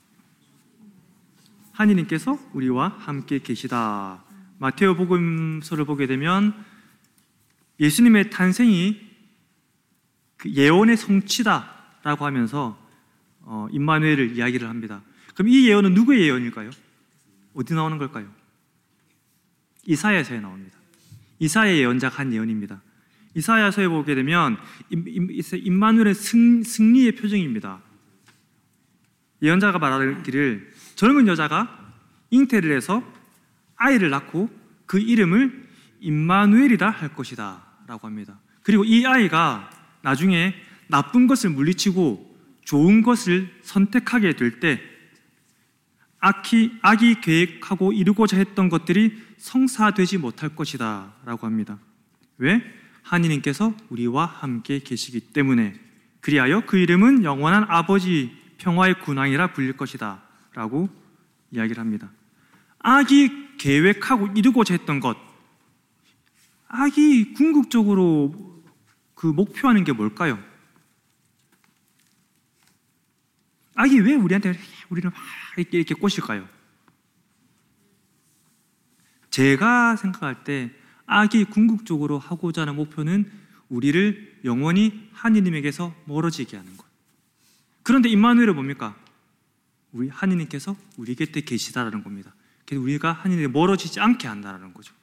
하느님께서 우리와 함께 계시다. 마테오 복음서를 보게 되면 예수님의 탄생이 그 예언의 성취다라고 하면서 어, 임마누엘을 이야기를 합니다. 그럼 이 예언은 누구의 예언일까요? 어디 나오는 걸까요? 이사야서에 나옵니다. 이사야 예언자가 한 예언입니다. 이사야서에 보게 되면 임마누엘의 승, 승리의 표정입니다. 예언자가 말하기를 젊은 여자가 잉태를 해서 아이를 낳고 그 이름을 임마누엘이라 할 것이다 라고 합니다. 그리고 이 아이가 나중에 나쁜 것을 물리치고 좋은 것을 선택하게 될 때 악이, 악이 계획하고 이루고자 했던 것들이 성사되지 못할 것이다 라고 합니다. 왜? 하느님께서 우리와 함께 계시기 때문에. 그리하여 그 이름은 영원한 아버지 평화의 군왕이라 불릴 것이다 라고 이야기를 합니다. 악이 계획하고 이루고자 했던 것, 악이 궁극적으로 그 목표하는 게 뭘까요? 악이 왜 우리한테 우리를 막 이렇게, 이렇게 꼬실까요? 제가 생각할 때 악이 궁극적으로 하고자 하는 목표는 우리를 영원히 하느님에게서 멀어지게 하는 것. 그런데 임마누엘은 뭡니까? 우리 하느님께서 우리 곁에 계시다라는 겁니다. 그래서 우리가 하느님에 멀어지지 않게 한다는 거죠.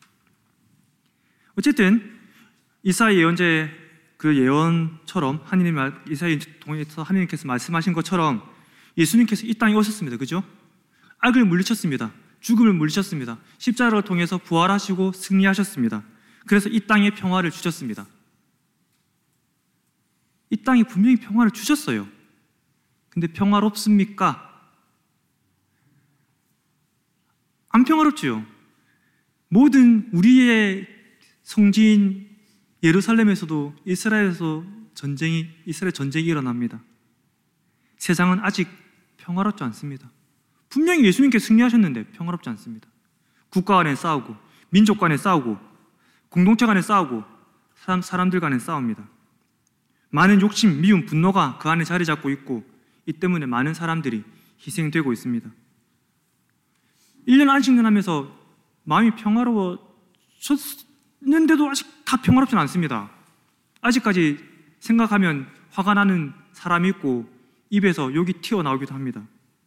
어쨌든 이사야 예언자의 그 예언처럼 하느님 이사야 통해서 하느님께서 말씀하신 것처럼 예수님께서 이 땅에 오셨습니다. 그죠? 악을 물리쳤습니다. 죽음을 물리쳤습니다. 십자가를 통해서 부활하시고 승리하셨습니다. 그래서 이 땅에 평화를 주셨습니다. 이 땅에 분명히 평화를 주셨어요. 근데 평화롭습니까? 안 평화롭지요. 모든 우리의 성지인 예루살렘에서도 이스라엘에서 전쟁이 이스라엘 전쟁이 일어납니다. 세상은 아직 평화롭지 않습니다. 분명히 예수님께서 승리하셨는데 평화롭지 않습니다. 국가 간에 싸우고 민족 간에 싸우고 공동체 간에 싸우고 사람, 사람들 간에 싸웁니다. 많은 욕심, 미움, 분노가 그 안에 자리 잡고 있고 이 때문에 많은 사람들이 희생되고 있습니다. 일 년 안식년하면서 마음이 평화로워졌는데도 아직 다 평화롭지는 않습니다. 아직까지 생각하면 화가 나는 사람이 있고 입에서 욕이 튀어나오기도 합니다.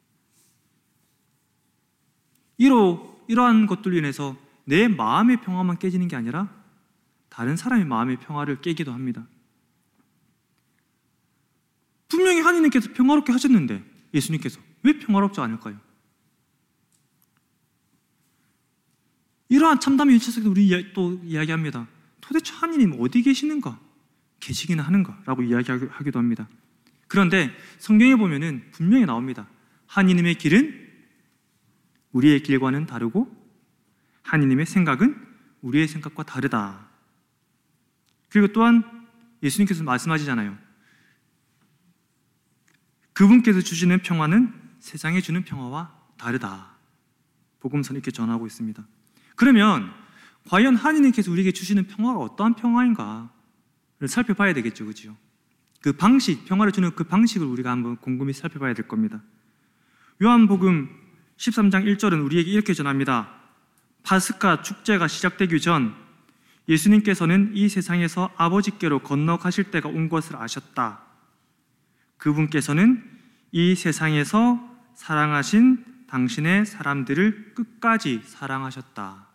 이로, 이러한 것들로 인해서 내 마음의 평화만 깨지는 게 아니라 다른 사람의 마음의 평화를 깨기도 합니다. 분명히 하느님께서 평화롭게 하셨는데 예수님께서 왜 평화롭지 않을까요? 이러한 참담의 일치에서 우리 또 이야기합니다. 도대체 하느님 어디 계시는가? 계시기는 하는가? 라고 이야기하기도 합니다. 그런데 성경에 보면은 분명히 나옵니다. 하느님의 길은 우리의 길과는 다르고 하느님의 생각은 우리의 생각과 다르다. 그리고 또한 예수님께서 말씀하시잖아요. 그분께서 주시는 평화는 세상에 주는 평화와 다르다. 복음서는 이렇게 전하고 있습니다. 그러면 과연 하느님께서 우리에게 주시는 평화가 어떠한 평화인가를 살펴봐야 되겠죠. 그렇죠? 그 방식, 평화를 주는 그 방식을 우리가 한번 곰곰이 살펴봐야 될 겁니다. 요한복음 십삼 장 일 절은 우리에게 이렇게 전합니다. 파스카 축제가 시작되기 전 예수님께서는 이 세상에서 아버지께로 건너가실 때가 온 것을 아셨다. 그분께서는 이 세상에서 사랑하신 당신의 사람들을 끝까지 사랑하셨다.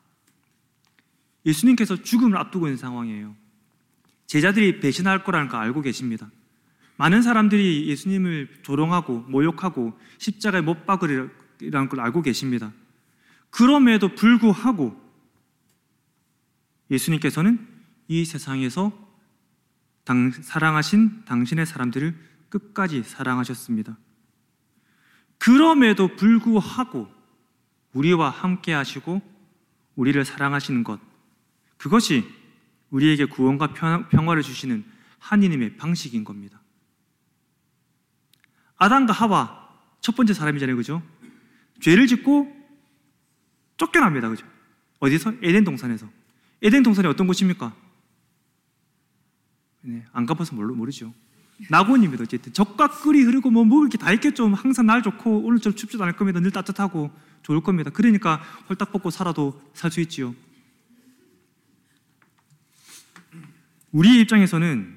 예수님께서 죽음을 앞두고 있는 상황이에요. 제자들이 배신할 거라는 거 알고 계십니다. 많은 사람들이 예수님을 조롱하고 모욕하고 십자가에 못 박으리라는 걸 알고 계십니다. 그럼에도 불구하고 예수님께서는 이 세상에서 당, 사랑하신 당신의 사람들을 끝까지 사랑하셨습니다. 그럼에도 불구하고 우리와 함께 하시고 우리를 사랑하시는 것, 그것이 우리에게 구원과 평화를 주시는 하느님의 방식인 겁니다. 아담과 하와 첫 번째 사람이잖아요. 그죠? 죄를 짓고 쫓겨납니다. 그죠? 어디서? 에덴 동산에서. 에덴 동산이 어떤 곳입니까? 네, 안 가봐서 모르, 모르죠. 낙원입니다. 어쨌든 적과 꿀이 흐르고 뭐 먹을 게 다 있겠죠. 항상 날 좋고 오늘처럼 춥지도 않을 겁니다. 늘 따뜻하고 좋을 겁니다. 그러니까 홀딱 벗고 살아도 살 수 있지요. 우리의 입장에서는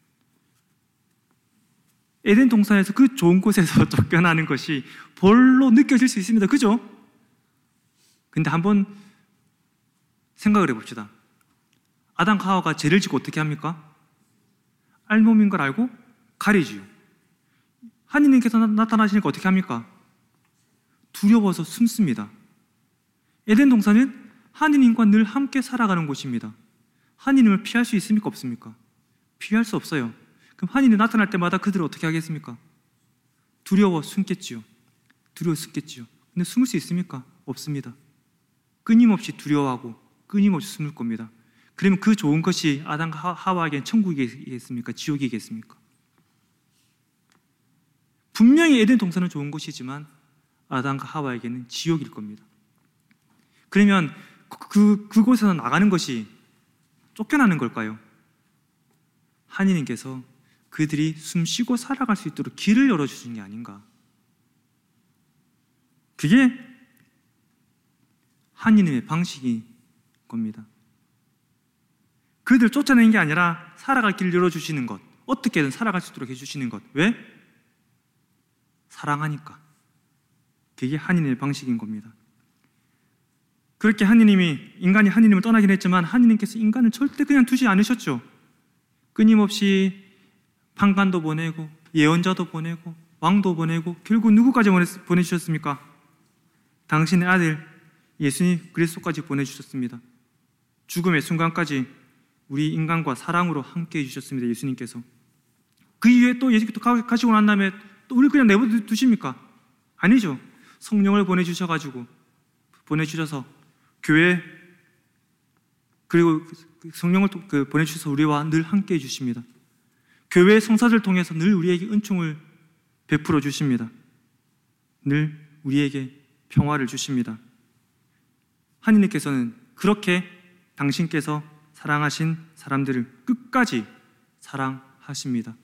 에덴 동산에서 그 좋은 곳에서 쫓겨나는 것이 별로 느껴질 수 있습니다. 그죠? 근데 한번 생각을 해봅시다. 아담과 하와가 죄를 짓고 어떻게 합니까? 알몸인 걸 알고 가리지요. 하느님께서 나, 나타나시니까 어떻게 합니까? 두려워서 숨습니다. 에덴 동산은 하느님과 늘 함께 살아가는 곳입니다. 하느님을 피할 수 있습니까? 없습니까? 피할 수 없어요. 그럼 하느님이 나타날 때마다 그들을 어떻게 하겠습니까? 두려워 숨겠지요. 두려워 숨겠지요. 근데 숨을 수 있습니까? 없습니다. 끊임없이 두려워하고 끊임없이 숨을 겁니다. 그러면 그 좋은 것이 아담과 하와에게는 천국이겠습니까? 지옥이겠습니까? 분명히 에덴 동산은 좋은 곳이지만 아담과 하와에게는 지옥일 겁니다. 그러면 그, 그곳에서 나가는 것이 쫓겨나는 걸까요? 하느님께서 그들이 숨쉬고 살아갈 수 있도록 길을 열어주신 게 아닌가. 그게 하느님의 방식인 겁니다. 그들 쫓아내는 게 아니라 살아갈 길을 열어주시는 것, 어떻게든 살아갈 수 있도록 해주시는 것. 왜? 사랑하니까. 그게 하느님의 방식인 겁니다. 그렇게 하느님이, 인간이 하느님을 떠나긴 했지만 하느님께서 인간을 절대 그냥 두지 않으셨죠. 끊임없이 판관도 보내고 예언자도 보내고 왕도 보내고 결국 누구까지 보내주셨습니까? 당신의 아들 예수님 그리스도까지 보내주셨습니다. 죽음의 순간까지 우리 인간과 사랑으로 함께 해주셨습니다. 예수님께서. 그 이후에 또 예수님께 가시고 난 다음에 또 우리 그냥 내버려두십니까? 아니죠. 성령을 보내주셔가지고 보내주셔서 교회, 그리고 성령을 그 보내주셔서 우리와 늘 함께 해주십니다. 교회의 성사를 통해서 늘 우리에게 은총을 베풀어 주십니다. 늘 우리에게 평화를 주십니다. 하느님께서는 그렇게 당신께서 사랑하신 사람들을 끝까지 사랑하십니다.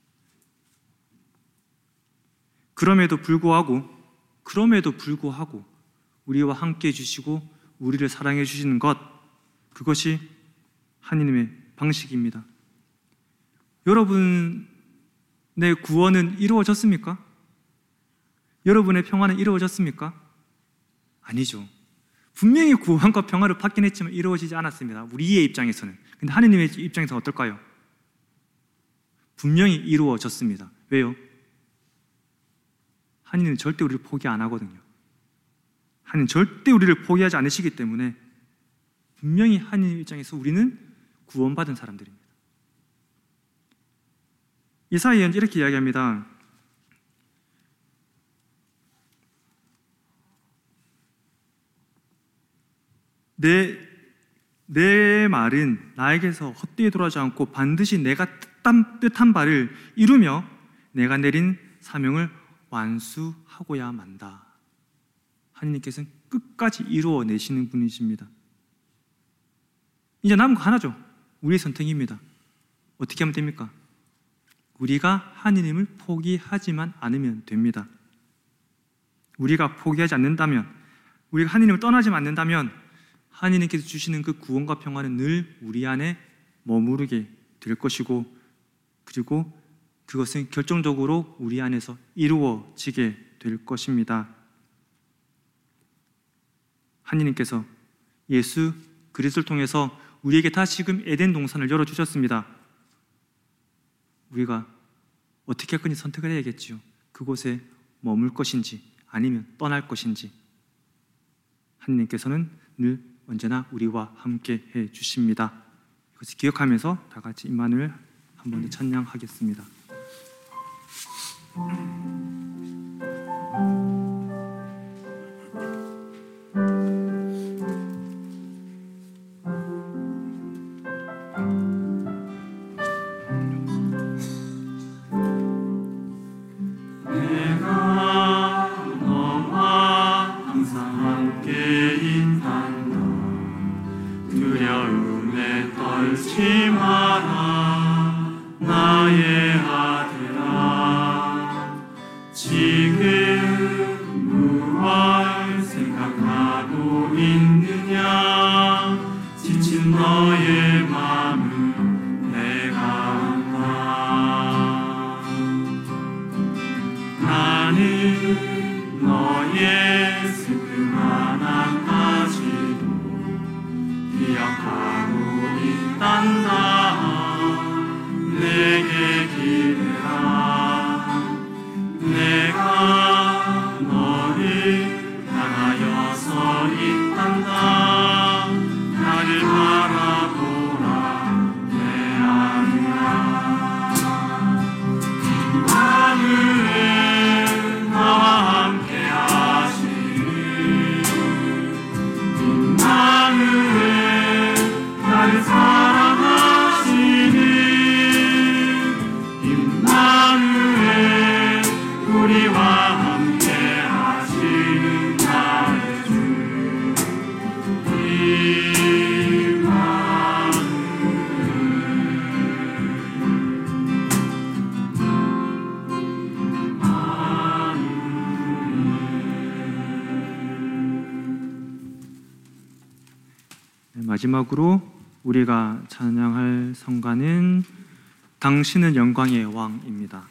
그럼에도 불구하고 그럼에도 불구하고 우리와 함께 해주시고 우리를 사랑해 주시는 것, 그것이 하느님의 방식입니다. 여러분의 구원은 이루어졌습니까? 여러분의 평화는 이루어졌습니까? 아니죠. 분명히 구원과 평화를 받긴 했지만 이루어지지 않았습니다. 우리의 입장에서는. 근데 하느님의 입장에서는 어떨까요? 분명히 이루어졌습니다. 왜요? 하느님은 절대 우리를 포기 안 하거든요. 하느님 절대 우리를 포기하지 않으시기 때문에 분명히 하느님 입장에서 우리는 구원받은 사람들입니다. 이사야는 이렇게 이야기합니다. 내, 내 말은 나에게서 헛되이 돌아가지 않고 반드시 내가 뜻한, 뜻한 바를 이루며 내가 내린 사명을 완수하고야 만다. 하느님께서는 끝까지 이루어내시는 분이십니다. 이제 남은 거 하나죠. 우리의 선택입니다. 어떻게 하면 됩니까? 우리가 하느님을 포기하지만 않으면 됩니다. 우리가 포기하지 않는다면, 우리가 하느님을 떠나지 않는다면 하느님께서 주시는 그 구원과 평화는 늘 우리 안에 머무르게 될 것이고, 그리고 그것은 결정적으로 우리 안에서 이루어지게 될 것입니다. 하느님께서 예수 그리스도를 통해서 우리에게 다시금 에덴 동산을 열어주셨습니다. 우리가 어떻게 할 건지 선택을 해야겠지요. 그곳에 머물 것인지 아니면 떠날 것인지. 하느님께서는 늘 언제나 우리와 함께 해 주십니다. 이것을 기억하면서 다 같이 임마누엘 한 번 더 찬양하겠습니다. 두려움에 떨지 마라. 나는 너의 슬픔 하나까지도 기억하고 있단다. 내게 기대라. 내가 너를 향하여서 있단다. 나를 바라보라 내 아들아. 임마누엘 나와 함께 하시니 임마누엘 나를 사랑하시니 임마누엘 우리와 함께 하시는 나의 주 네, 마지막으로 우리가 찬양할 성가는 당신은 영광의 왕입니다.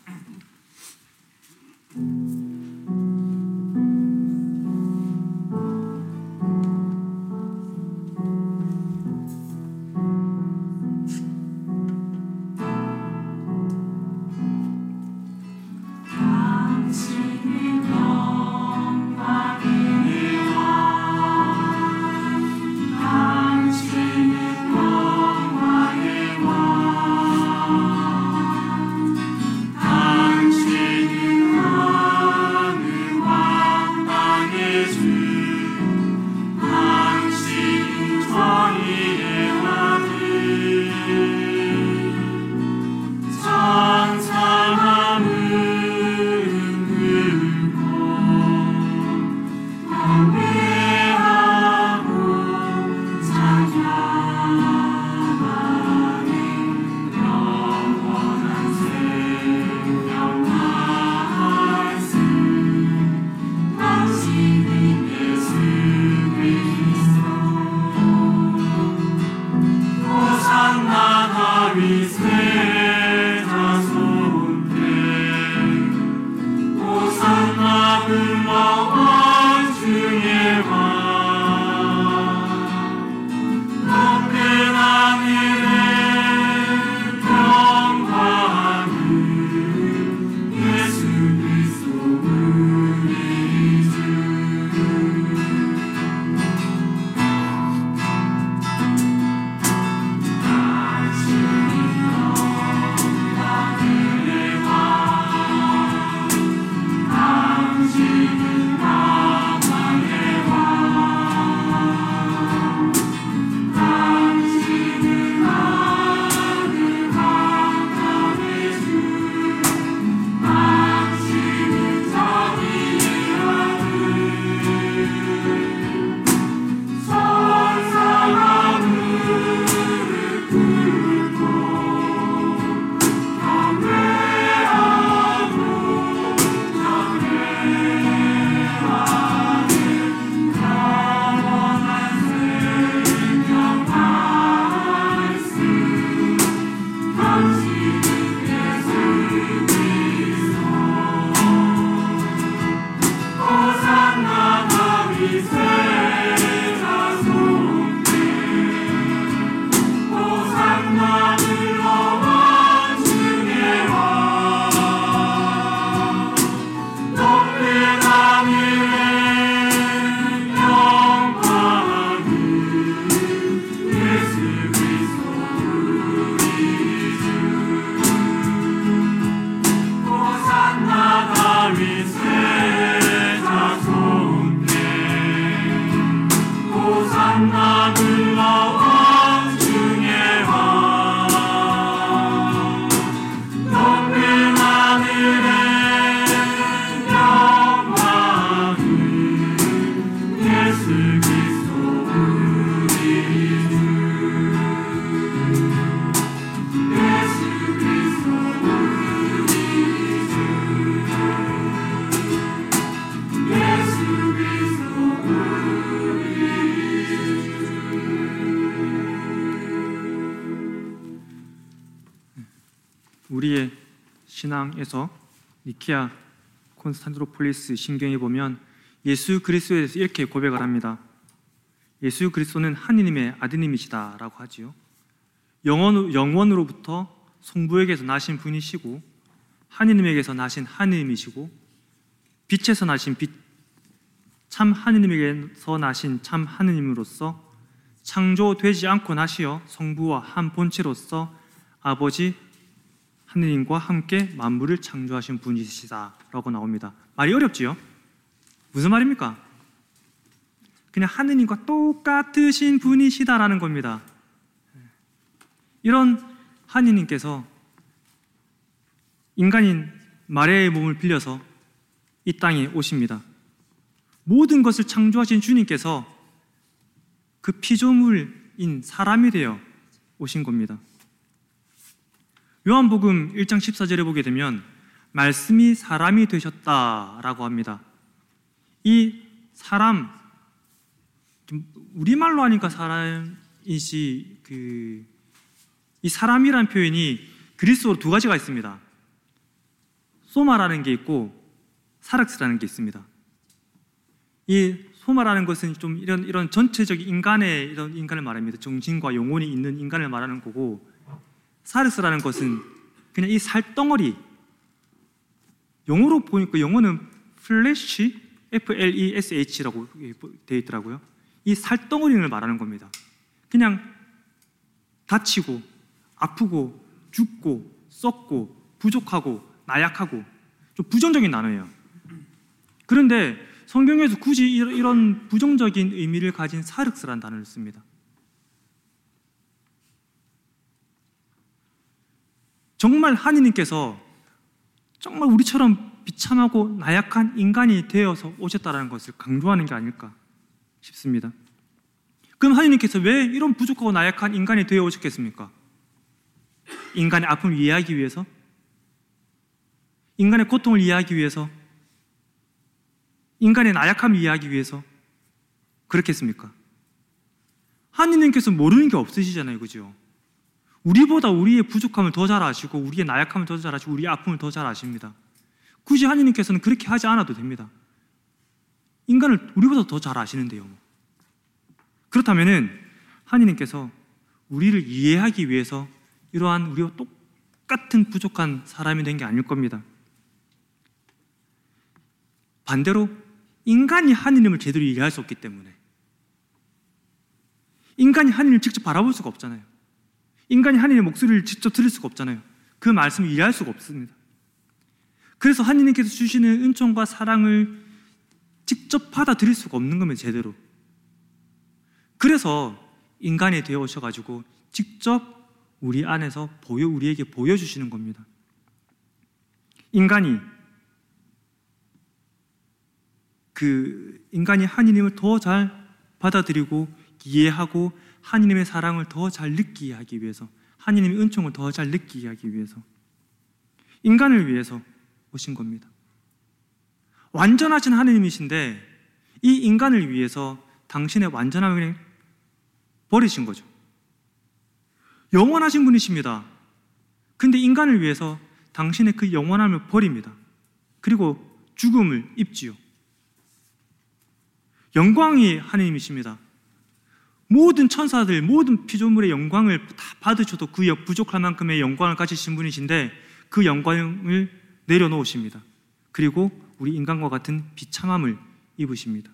우리의 신앙에서 니케아 콘스탄티노폴리스 신경에 보면 예수 그리스도에 대해서 이렇게 고백을 합니다. 예수 그리스도는 하느님의 아드님이시다 라고 하지요. 영원, 영원으로부터 성부에게서 나신 분이시고 하느님에게서 나신 하느님이시고 빛에서 나신 빛, 참 하느님에게서 나신 참 하느님으로서 창조되지 않고 나시어 성부와 한 본체로서 아버지 하느님과 함께 만물을 창조하신 분이시다 라고 나옵니다. 말이 어렵지요? 무슨 말입니까? 그냥 하느님과 똑같으신 분이시다라는 겁니다. 이런 하느님께서 인간인 마리아의 몸을 빌려서 이 땅에 오십니다. 모든 것을 창조하신 주님께서 그 피조물인 사람이 되어 오신 겁니다. 요한복음 일 장 십사 절에 보게 되면 말씀이 사람이 되셨다라고 합니다. 이 사람, 우리말로 하니까 사람이지 그, 이 사람이라는 표현이 그리스어로 두 가지가 있습니다. 소마라는 게 있고 사르스라는 게 있습니다. 이 소마라는 것은 좀 이런 이런 전체적인 인간의 이런 인간을 말합니다. 정신과 영혼이 있는 인간을 말하는 거고, 사르스라는 것은 그냥 이 살덩어리, 영어로 보니까 영어는 플래시, 에프 엘 이 에스 에이치라고 되어 있더라고요. 이 살덩어리를 말하는 겁니다. 그냥 다치고 아프고 죽고 썩고 부족하고 나약하고 좀 부정적인 단어예요. 그런데 성경에서 굳이 이런 부정적인 의미를 가진 사륵스라는 단어를 씁니다. 정말 하느님께서 정말 우리처럼 비참하고 나약한 인간이 되어서 오셨다는 것을 강조하는 게 아닐까 싶습니다. 그럼 하느님께서 왜 이런 부족하고 나약한 인간이 되어 오셨겠습니까? 인간의 아픔을 이해하기 위해서? 인간의 고통을 이해하기 위해서? 인간의 나약함을 이해하기 위해서? 그렇겠습니까? 하느님께서 모르는 게 없으시잖아요, 그죠? 우리보다 우리의 부족함을 더 잘 아시고 우리의 나약함을 더 잘 아시고 우리의 아픔을 더 잘 아십니다. 굳이 하느님께서는 그렇게 하지 않아도 됩니다. 인간을 우리보다 더 잘 아시는데요. 그렇다면은 하느님께서 우리를 이해하기 위해서 이러한 우리와 똑같은 부족한 사람이 된 게 아닐 겁니다. 반대로 인간이 하느님을 제대로 이해할 수 없기 때문에, 인간이 하느님을 직접 바라볼 수가 없잖아요. 인간이 하느님의 목소리를 직접 들을 수가 없잖아요. 그 말씀을 이해할 수가 없습니다. 그래서 하느님께서 주시는 은총과 사랑을 직접 받아들일 수가 없는 겁니다, 제대로. 그래서 인간이 되어 오셔가지고 직접 우리 안에서 보여, 우리에게 보여주시는 겁니다. 인간이 그 인간이 하느님을 더 잘 받아들이고 이해하고 하느님의 사랑을 더 잘 느끼게 하기 위해서, 하느님의 은총을 더 잘 느끼게 하기 위해서 인간을 위해서 오신 겁니다. 완전하신 하느님이신데 이 인간을 위해서 당신의 완전함을 버리신 거죠. 영원하신 분이십니다. 근데 인간을 위해서 당신의 그 영원함을 버립니다. 그리고 죽음을 입지요. 영광이 하느님이십니다. 모든 천사들, 모든 피조물의 영광을 다 받으셔도 그 부족할 만큼의 영광을 가지신 분이신데 그 영광을 내려놓으십니다. 그리고 우리 인간과 같은 비참함을 입으십니다.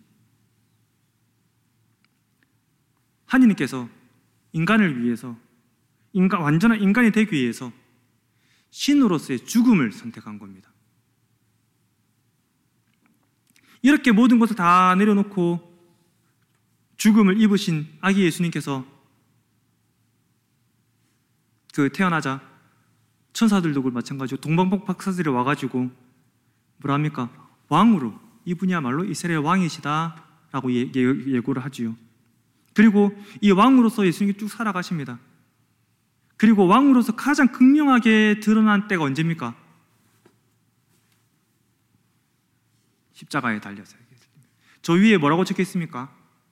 하느님께서 인간을 위해서, 인간, 완전한 인간이 되기 위해서 신으로서의 죽음을 선택한 겁니다. 이렇게 모든 것을 다 내려놓고 죽음을 입으신 아기 예수님께서 그 태어나자 천사들도 마찬가지고 동방박사들이 와가지고 뭐라 합니까? 왕으로, 이분이야말로 이스라엘 왕이시다 라고 예, 예, 예고를 하지요. 그리고 이 왕으로서 예수님이 쭉 살아가십니다. 그리고 왕으로서 가장 극명하게 드러난 때가 언제입니까? 십자가에 달려서. 저 위에 뭐라고 적혀 있습니까?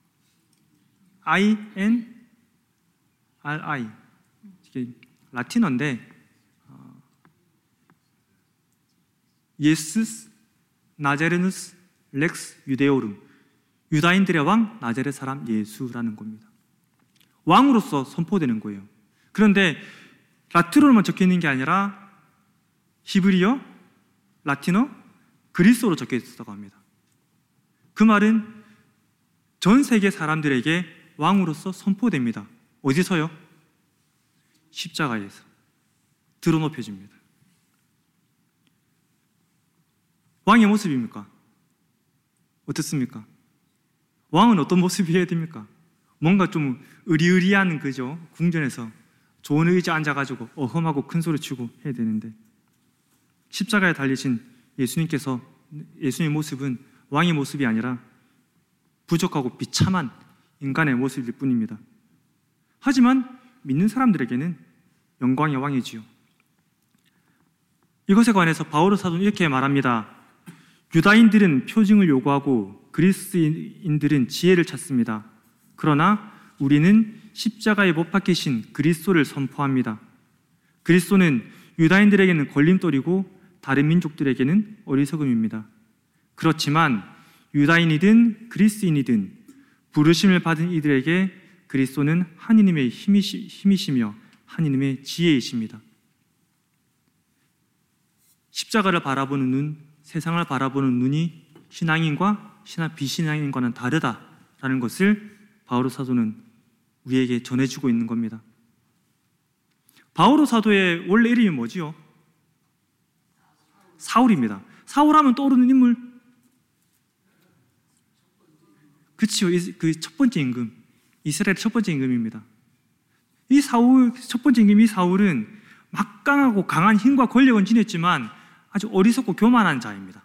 I N R I, 이게 라틴어인데 어, 예수스 나자레누스 렉스 유데오룸, 유다인들의 왕 나자렛 사람 예수라는 겁니다. 왕으로서 선포되는 거예요. 그런데 라틴어로만 적혀 있는 게 아니라 히브리어, 라틴어, 그리스어로 적혀 있었다고 합니다. 그 말은 전 세계 사람들에게 왕으로서 선포됩니다. 어디서요? 십자가에서 드러높여집니다. 왕의 모습입니까? 어떻습니까? 왕은 어떤 모습이어야 됩니까? 뭔가 좀 의리의리한 그죠? 궁전에서 좋은 의자 앉아가지고 어험하고 큰 소리 치고 해야 되는데, 십자가에 달리신 예수님께서, 예수님의 모습은 왕의 모습이 아니라 부족하고 비참한 인간의 모습일 뿐입니다. 하지만 믿는 사람들에게는 영광의 왕이지요. 이것에 관해서 바오로 사도는 이렇게 말합니다. 유다인들은 표징을 요구하고 그리스인들은 지혜를 찾습니다. 그러나 우리는 십자가에 못 박히신 그리스도를 선포합니다. 그리스도는 유다인들에게는 걸림돌이고 다른 민족들에게는 어리석음입니다. 그렇지만 유다인이든 그리스인이든 부르심을 받은 이들에게 그리스도는 하느님의 힘이시, 힘이시며 하느님의 지혜이십니다. 십자가를 바라보는 눈, 세상을 바라보는 눈이 신앙인과 신앙 비신앙인과는 다르다라는 것을 바오로 사도는 우리에게 전해주고 있는 겁니다. 바오로 사도의 원래 이름이 뭐지요? 사울입니다. 사울하면 떠오르는 인물, 그치요? 그 첫 번째 임금, 이스라엘의 첫 번째 임금입니다. 이 사울, 첫 번째 임금 이 사울은 막강하고 강한 힘과 권력은 지녔지만 아주 어리석고 교만한 자입니다.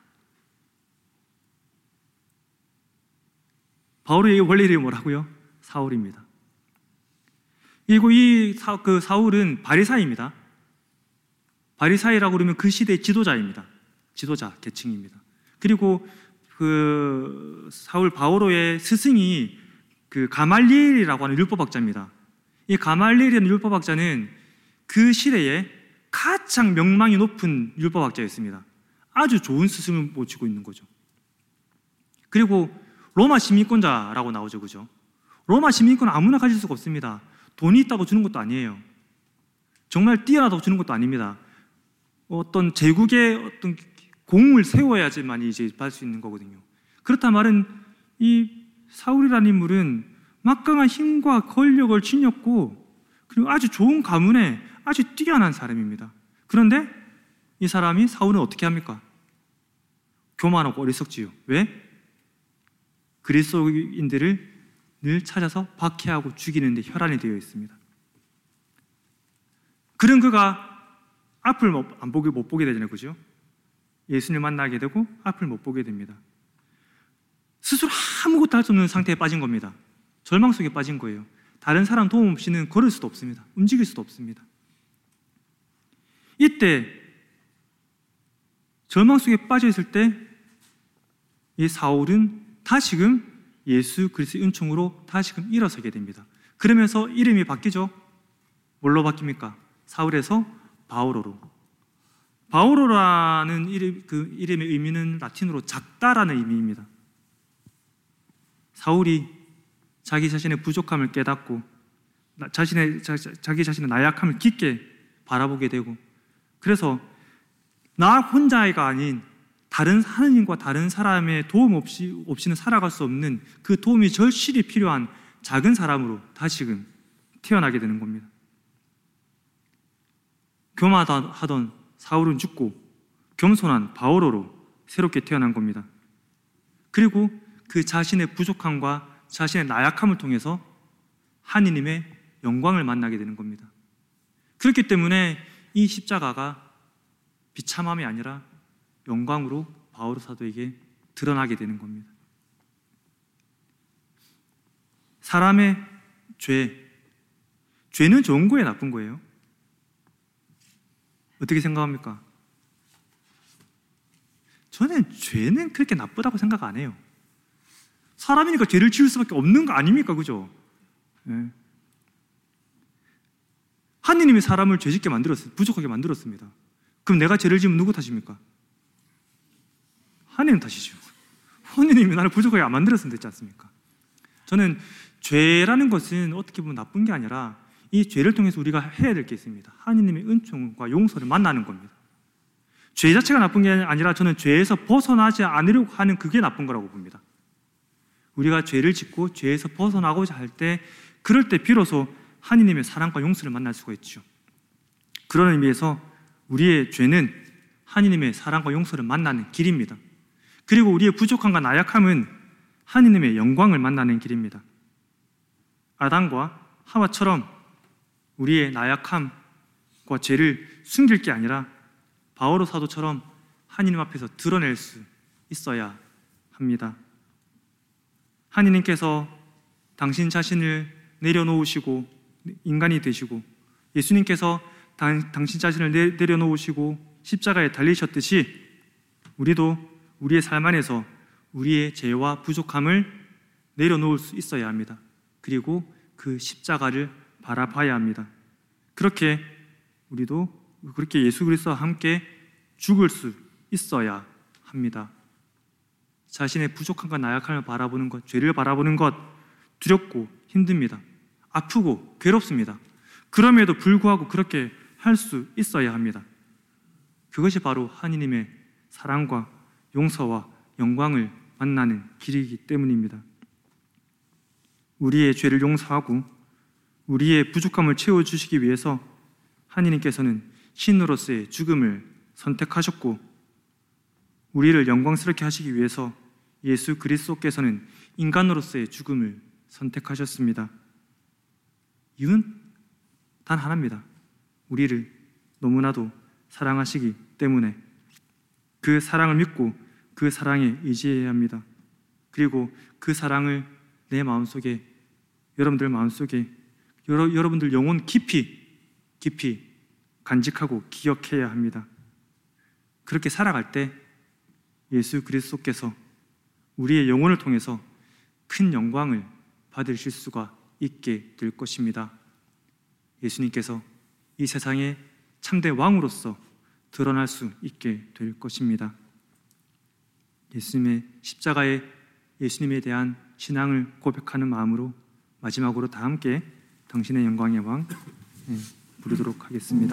바울의 원래 이름이 뭐라고요? 사울입니다. 그리고 이 사, 그 사울은 바리사이입니다. 바리사이라고 그러면 그 시대의 지도자입니다. 지도자 계층입니다. 그리고 그 사울 바오로의 스승이 그 가말리엘이라고 하는 율법학자입니다. 이 가말리엘이라는 율법학자는 그 시대에 가장 명망이 높은 율법학자였습니다. 아주 좋은 스승을 모시고 있는 거죠. 그리고 로마 시민권자라고 나오죠, 그죠? 로마 시민권은 아무나 가질 수가 없습니다. 돈이 있다고 주는 것도 아니에요. 정말 뛰어나다고 주는 것도 아닙니다. 어떤 제국의 어떤 공을 세워야지만 이제 받을 수 있는 거거든요. 그렇단 말은 이 사울이라는 인물은 막강한 힘과 권력을 지녔고, 그리고 아주 좋은 가문에 아주 뛰어난 사람입니다. 그런데 이 사람이 사울은 어떻게 합니까? 교만하고 어리석지요. 왜? 그리스도인들을 늘 찾아서 박해하고 죽이는 데 혈안이 되어 있습니다. 그런 그가 앞을 안 보게, 못 보게 되잖아요, 그죠? 예수님을 만나게 되고 앞을 못 보게 됩니다. 스스로 아무것도 할 수 없는 상태에 빠진 겁니다. 절망 속에 빠진 거예요. 다른 사람 도움 없이는 걸을 수도 없습니다. 움직일 수도 없습니다. 이때 절망 속에 빠져 있을 때 이 사울은 다시금 예수 그리스도의 은총으로 다시금 일어서게 됩니다. 그러면서 이름이 바뀌죠. 뭘로 바뀝니까? 사울에서 바오로로. 바오로라는 이름, 그 이름의 의미는 라틴어로 작다라는 의미입니다. 사울이 자기 자신의 부족함을 깨닫고 자신의, 자, 자기 자신의 나약함을 깊게 바라보게 되고, 그래서 나 혼자가 아닌 다른 하느님과 다른 사람의 도움 없이, 없이는 살아갈 수 없는 그 도움이 절실히 필요한 작은 사람으로 다시금 태어나게 되는 겁니다. 교만하던 사울은 죽고 겸손한 바오로로 새롭게 태어난 겁니다. 그리고 그 자신의 부족함과 자신의 나약함을 통해서 하느님의 영광을 만나게 되는 겁니다. 그렇기 때문에 이 십자가가 비참함이 아니라 영광으로 바오로 사도에게 드러나게 되는 겁니다. 사람의 죄, 죄는 좋은 거예요, 나쁜 거예요? 어떻게 생각합니까? 저는 죄는 그렇게 나쁘다고 생각 안 해요. 사람이니까 죄를 지을 수밖에 없는 거 아닙니까? 그죠? 네. 하느님이 사람을 죄짓게 만들었어요. 부족하게 만들었습니다. 그럼 내가 죄를 지으면 누구 탓입니까? 하나님 탓이죠. 하나님이 나를 부족하게 안 만들었으면 됐지 않습니까? 저는 죄라는 것은 어떻게 보면 나쁜 게 아니라 이 죄를 통해서 우리가 해야 될 게 있습니다. 하나님의 은총과 용서를 만나는 겁니다. 죄 자체가 나쁜 게 아니라 저는 죄에서 벗어나지 않으려고 하는 그게 나쁜 거라고 봅니다. 우리가 죄를 짓고 죄에서 벗어나고자 할 때, 그럴 때 비로소 하나님의 사랑과 용서를 만날 수가 있죠. 그런 의미에서 우리의 죄는 하나님의 사랑과 용서를 만나는 길입니다. 그리고 우리의 부족함과 나약함은 하나님의 영광을 만나는 길입니다. 아담과 하와처럼 우리의 나약함과 죄를 숨길 게 아니라 바오로 사도처럼 하나님 앞에서 드러낼 수 있어야 합니다. 하나님께서 당신 자신을 내려놓으시고 인간이 되시고, 예수님께서 당, 당신 자신을 내, 내려놓으시고 십자가에 달리셨듯이 우리도 우리의 삶 안에서 우리의 죄와 부족함을 내려놓을 수 있어야 합니다. 그리고 그 십자가를 바라봐야 합니다. 그렇게 우리도 그렇게 예수 그리스도와 함께 죽을 수 있어야 합니다. 자신의 부족함과 나약함을 바라보는 것, 죄를 바라보는 것 두렵고 힘듭니다. 아프고 괴롭습니다. 그럼에도 불구하고 그렇게 할 수 있어야 합니다. 그것이 바로 하나님의 사랑과 용서와 영광을 만나는 길이기 때문입니다. 우리의 죄를 용서하고 우리의 부족함을 채워주시기 위해서 하나님께서는 신으로서의 죽음을 선택하셨고, 우리를 영광스럽게 하시기 위해서 예수 그리스도께서는 인간으로서의 죽음을 선택하셨습니다. 이유는 단 하나입니다. 우리를 너무나도 사랑하시기 때문에 그 사랑을 믿고 그 사랑에 의지해야 합니다. 그리고 그 사랑을 내 마음속에, 여러분들 마음속에, 여러, 여러분들 영혼 깊이 깊이 간직하고 기억해야 합니다. 그렇게 살아갈 때 예수 그리스도께서 우리의 영혼을 통해서 큰 영광을 받으실 수가 있게 될 것입니다. 예수님께서 이 세상의 참된 왕으로서 드러날 수 있게 될 것입니다. 예수님의 십자가에 예수님에 대한 신앙을 고백하는 마음으로 마지막으로 다 함께 당신의 영광의 왕 부르도록 하겠습니다.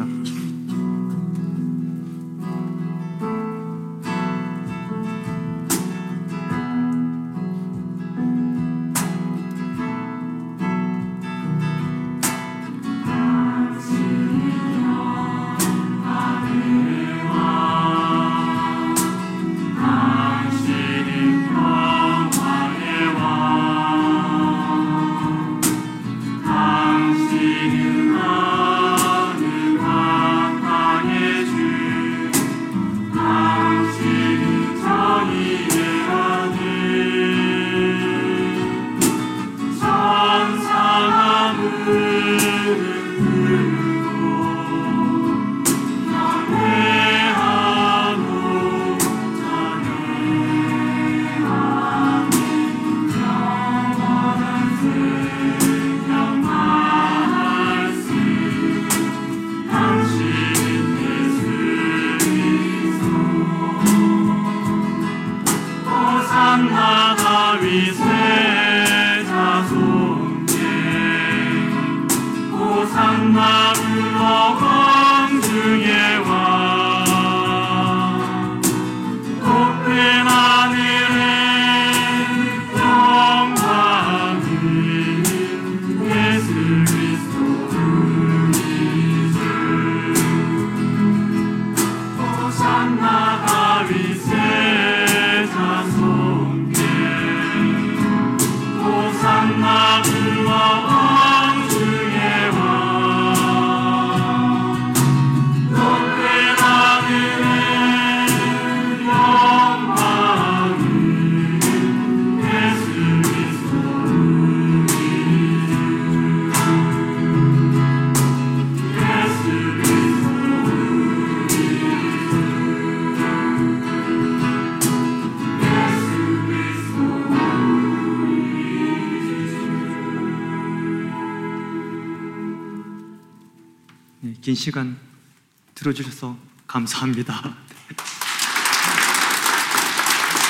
긴 시간 들어주셔서 감사합니다.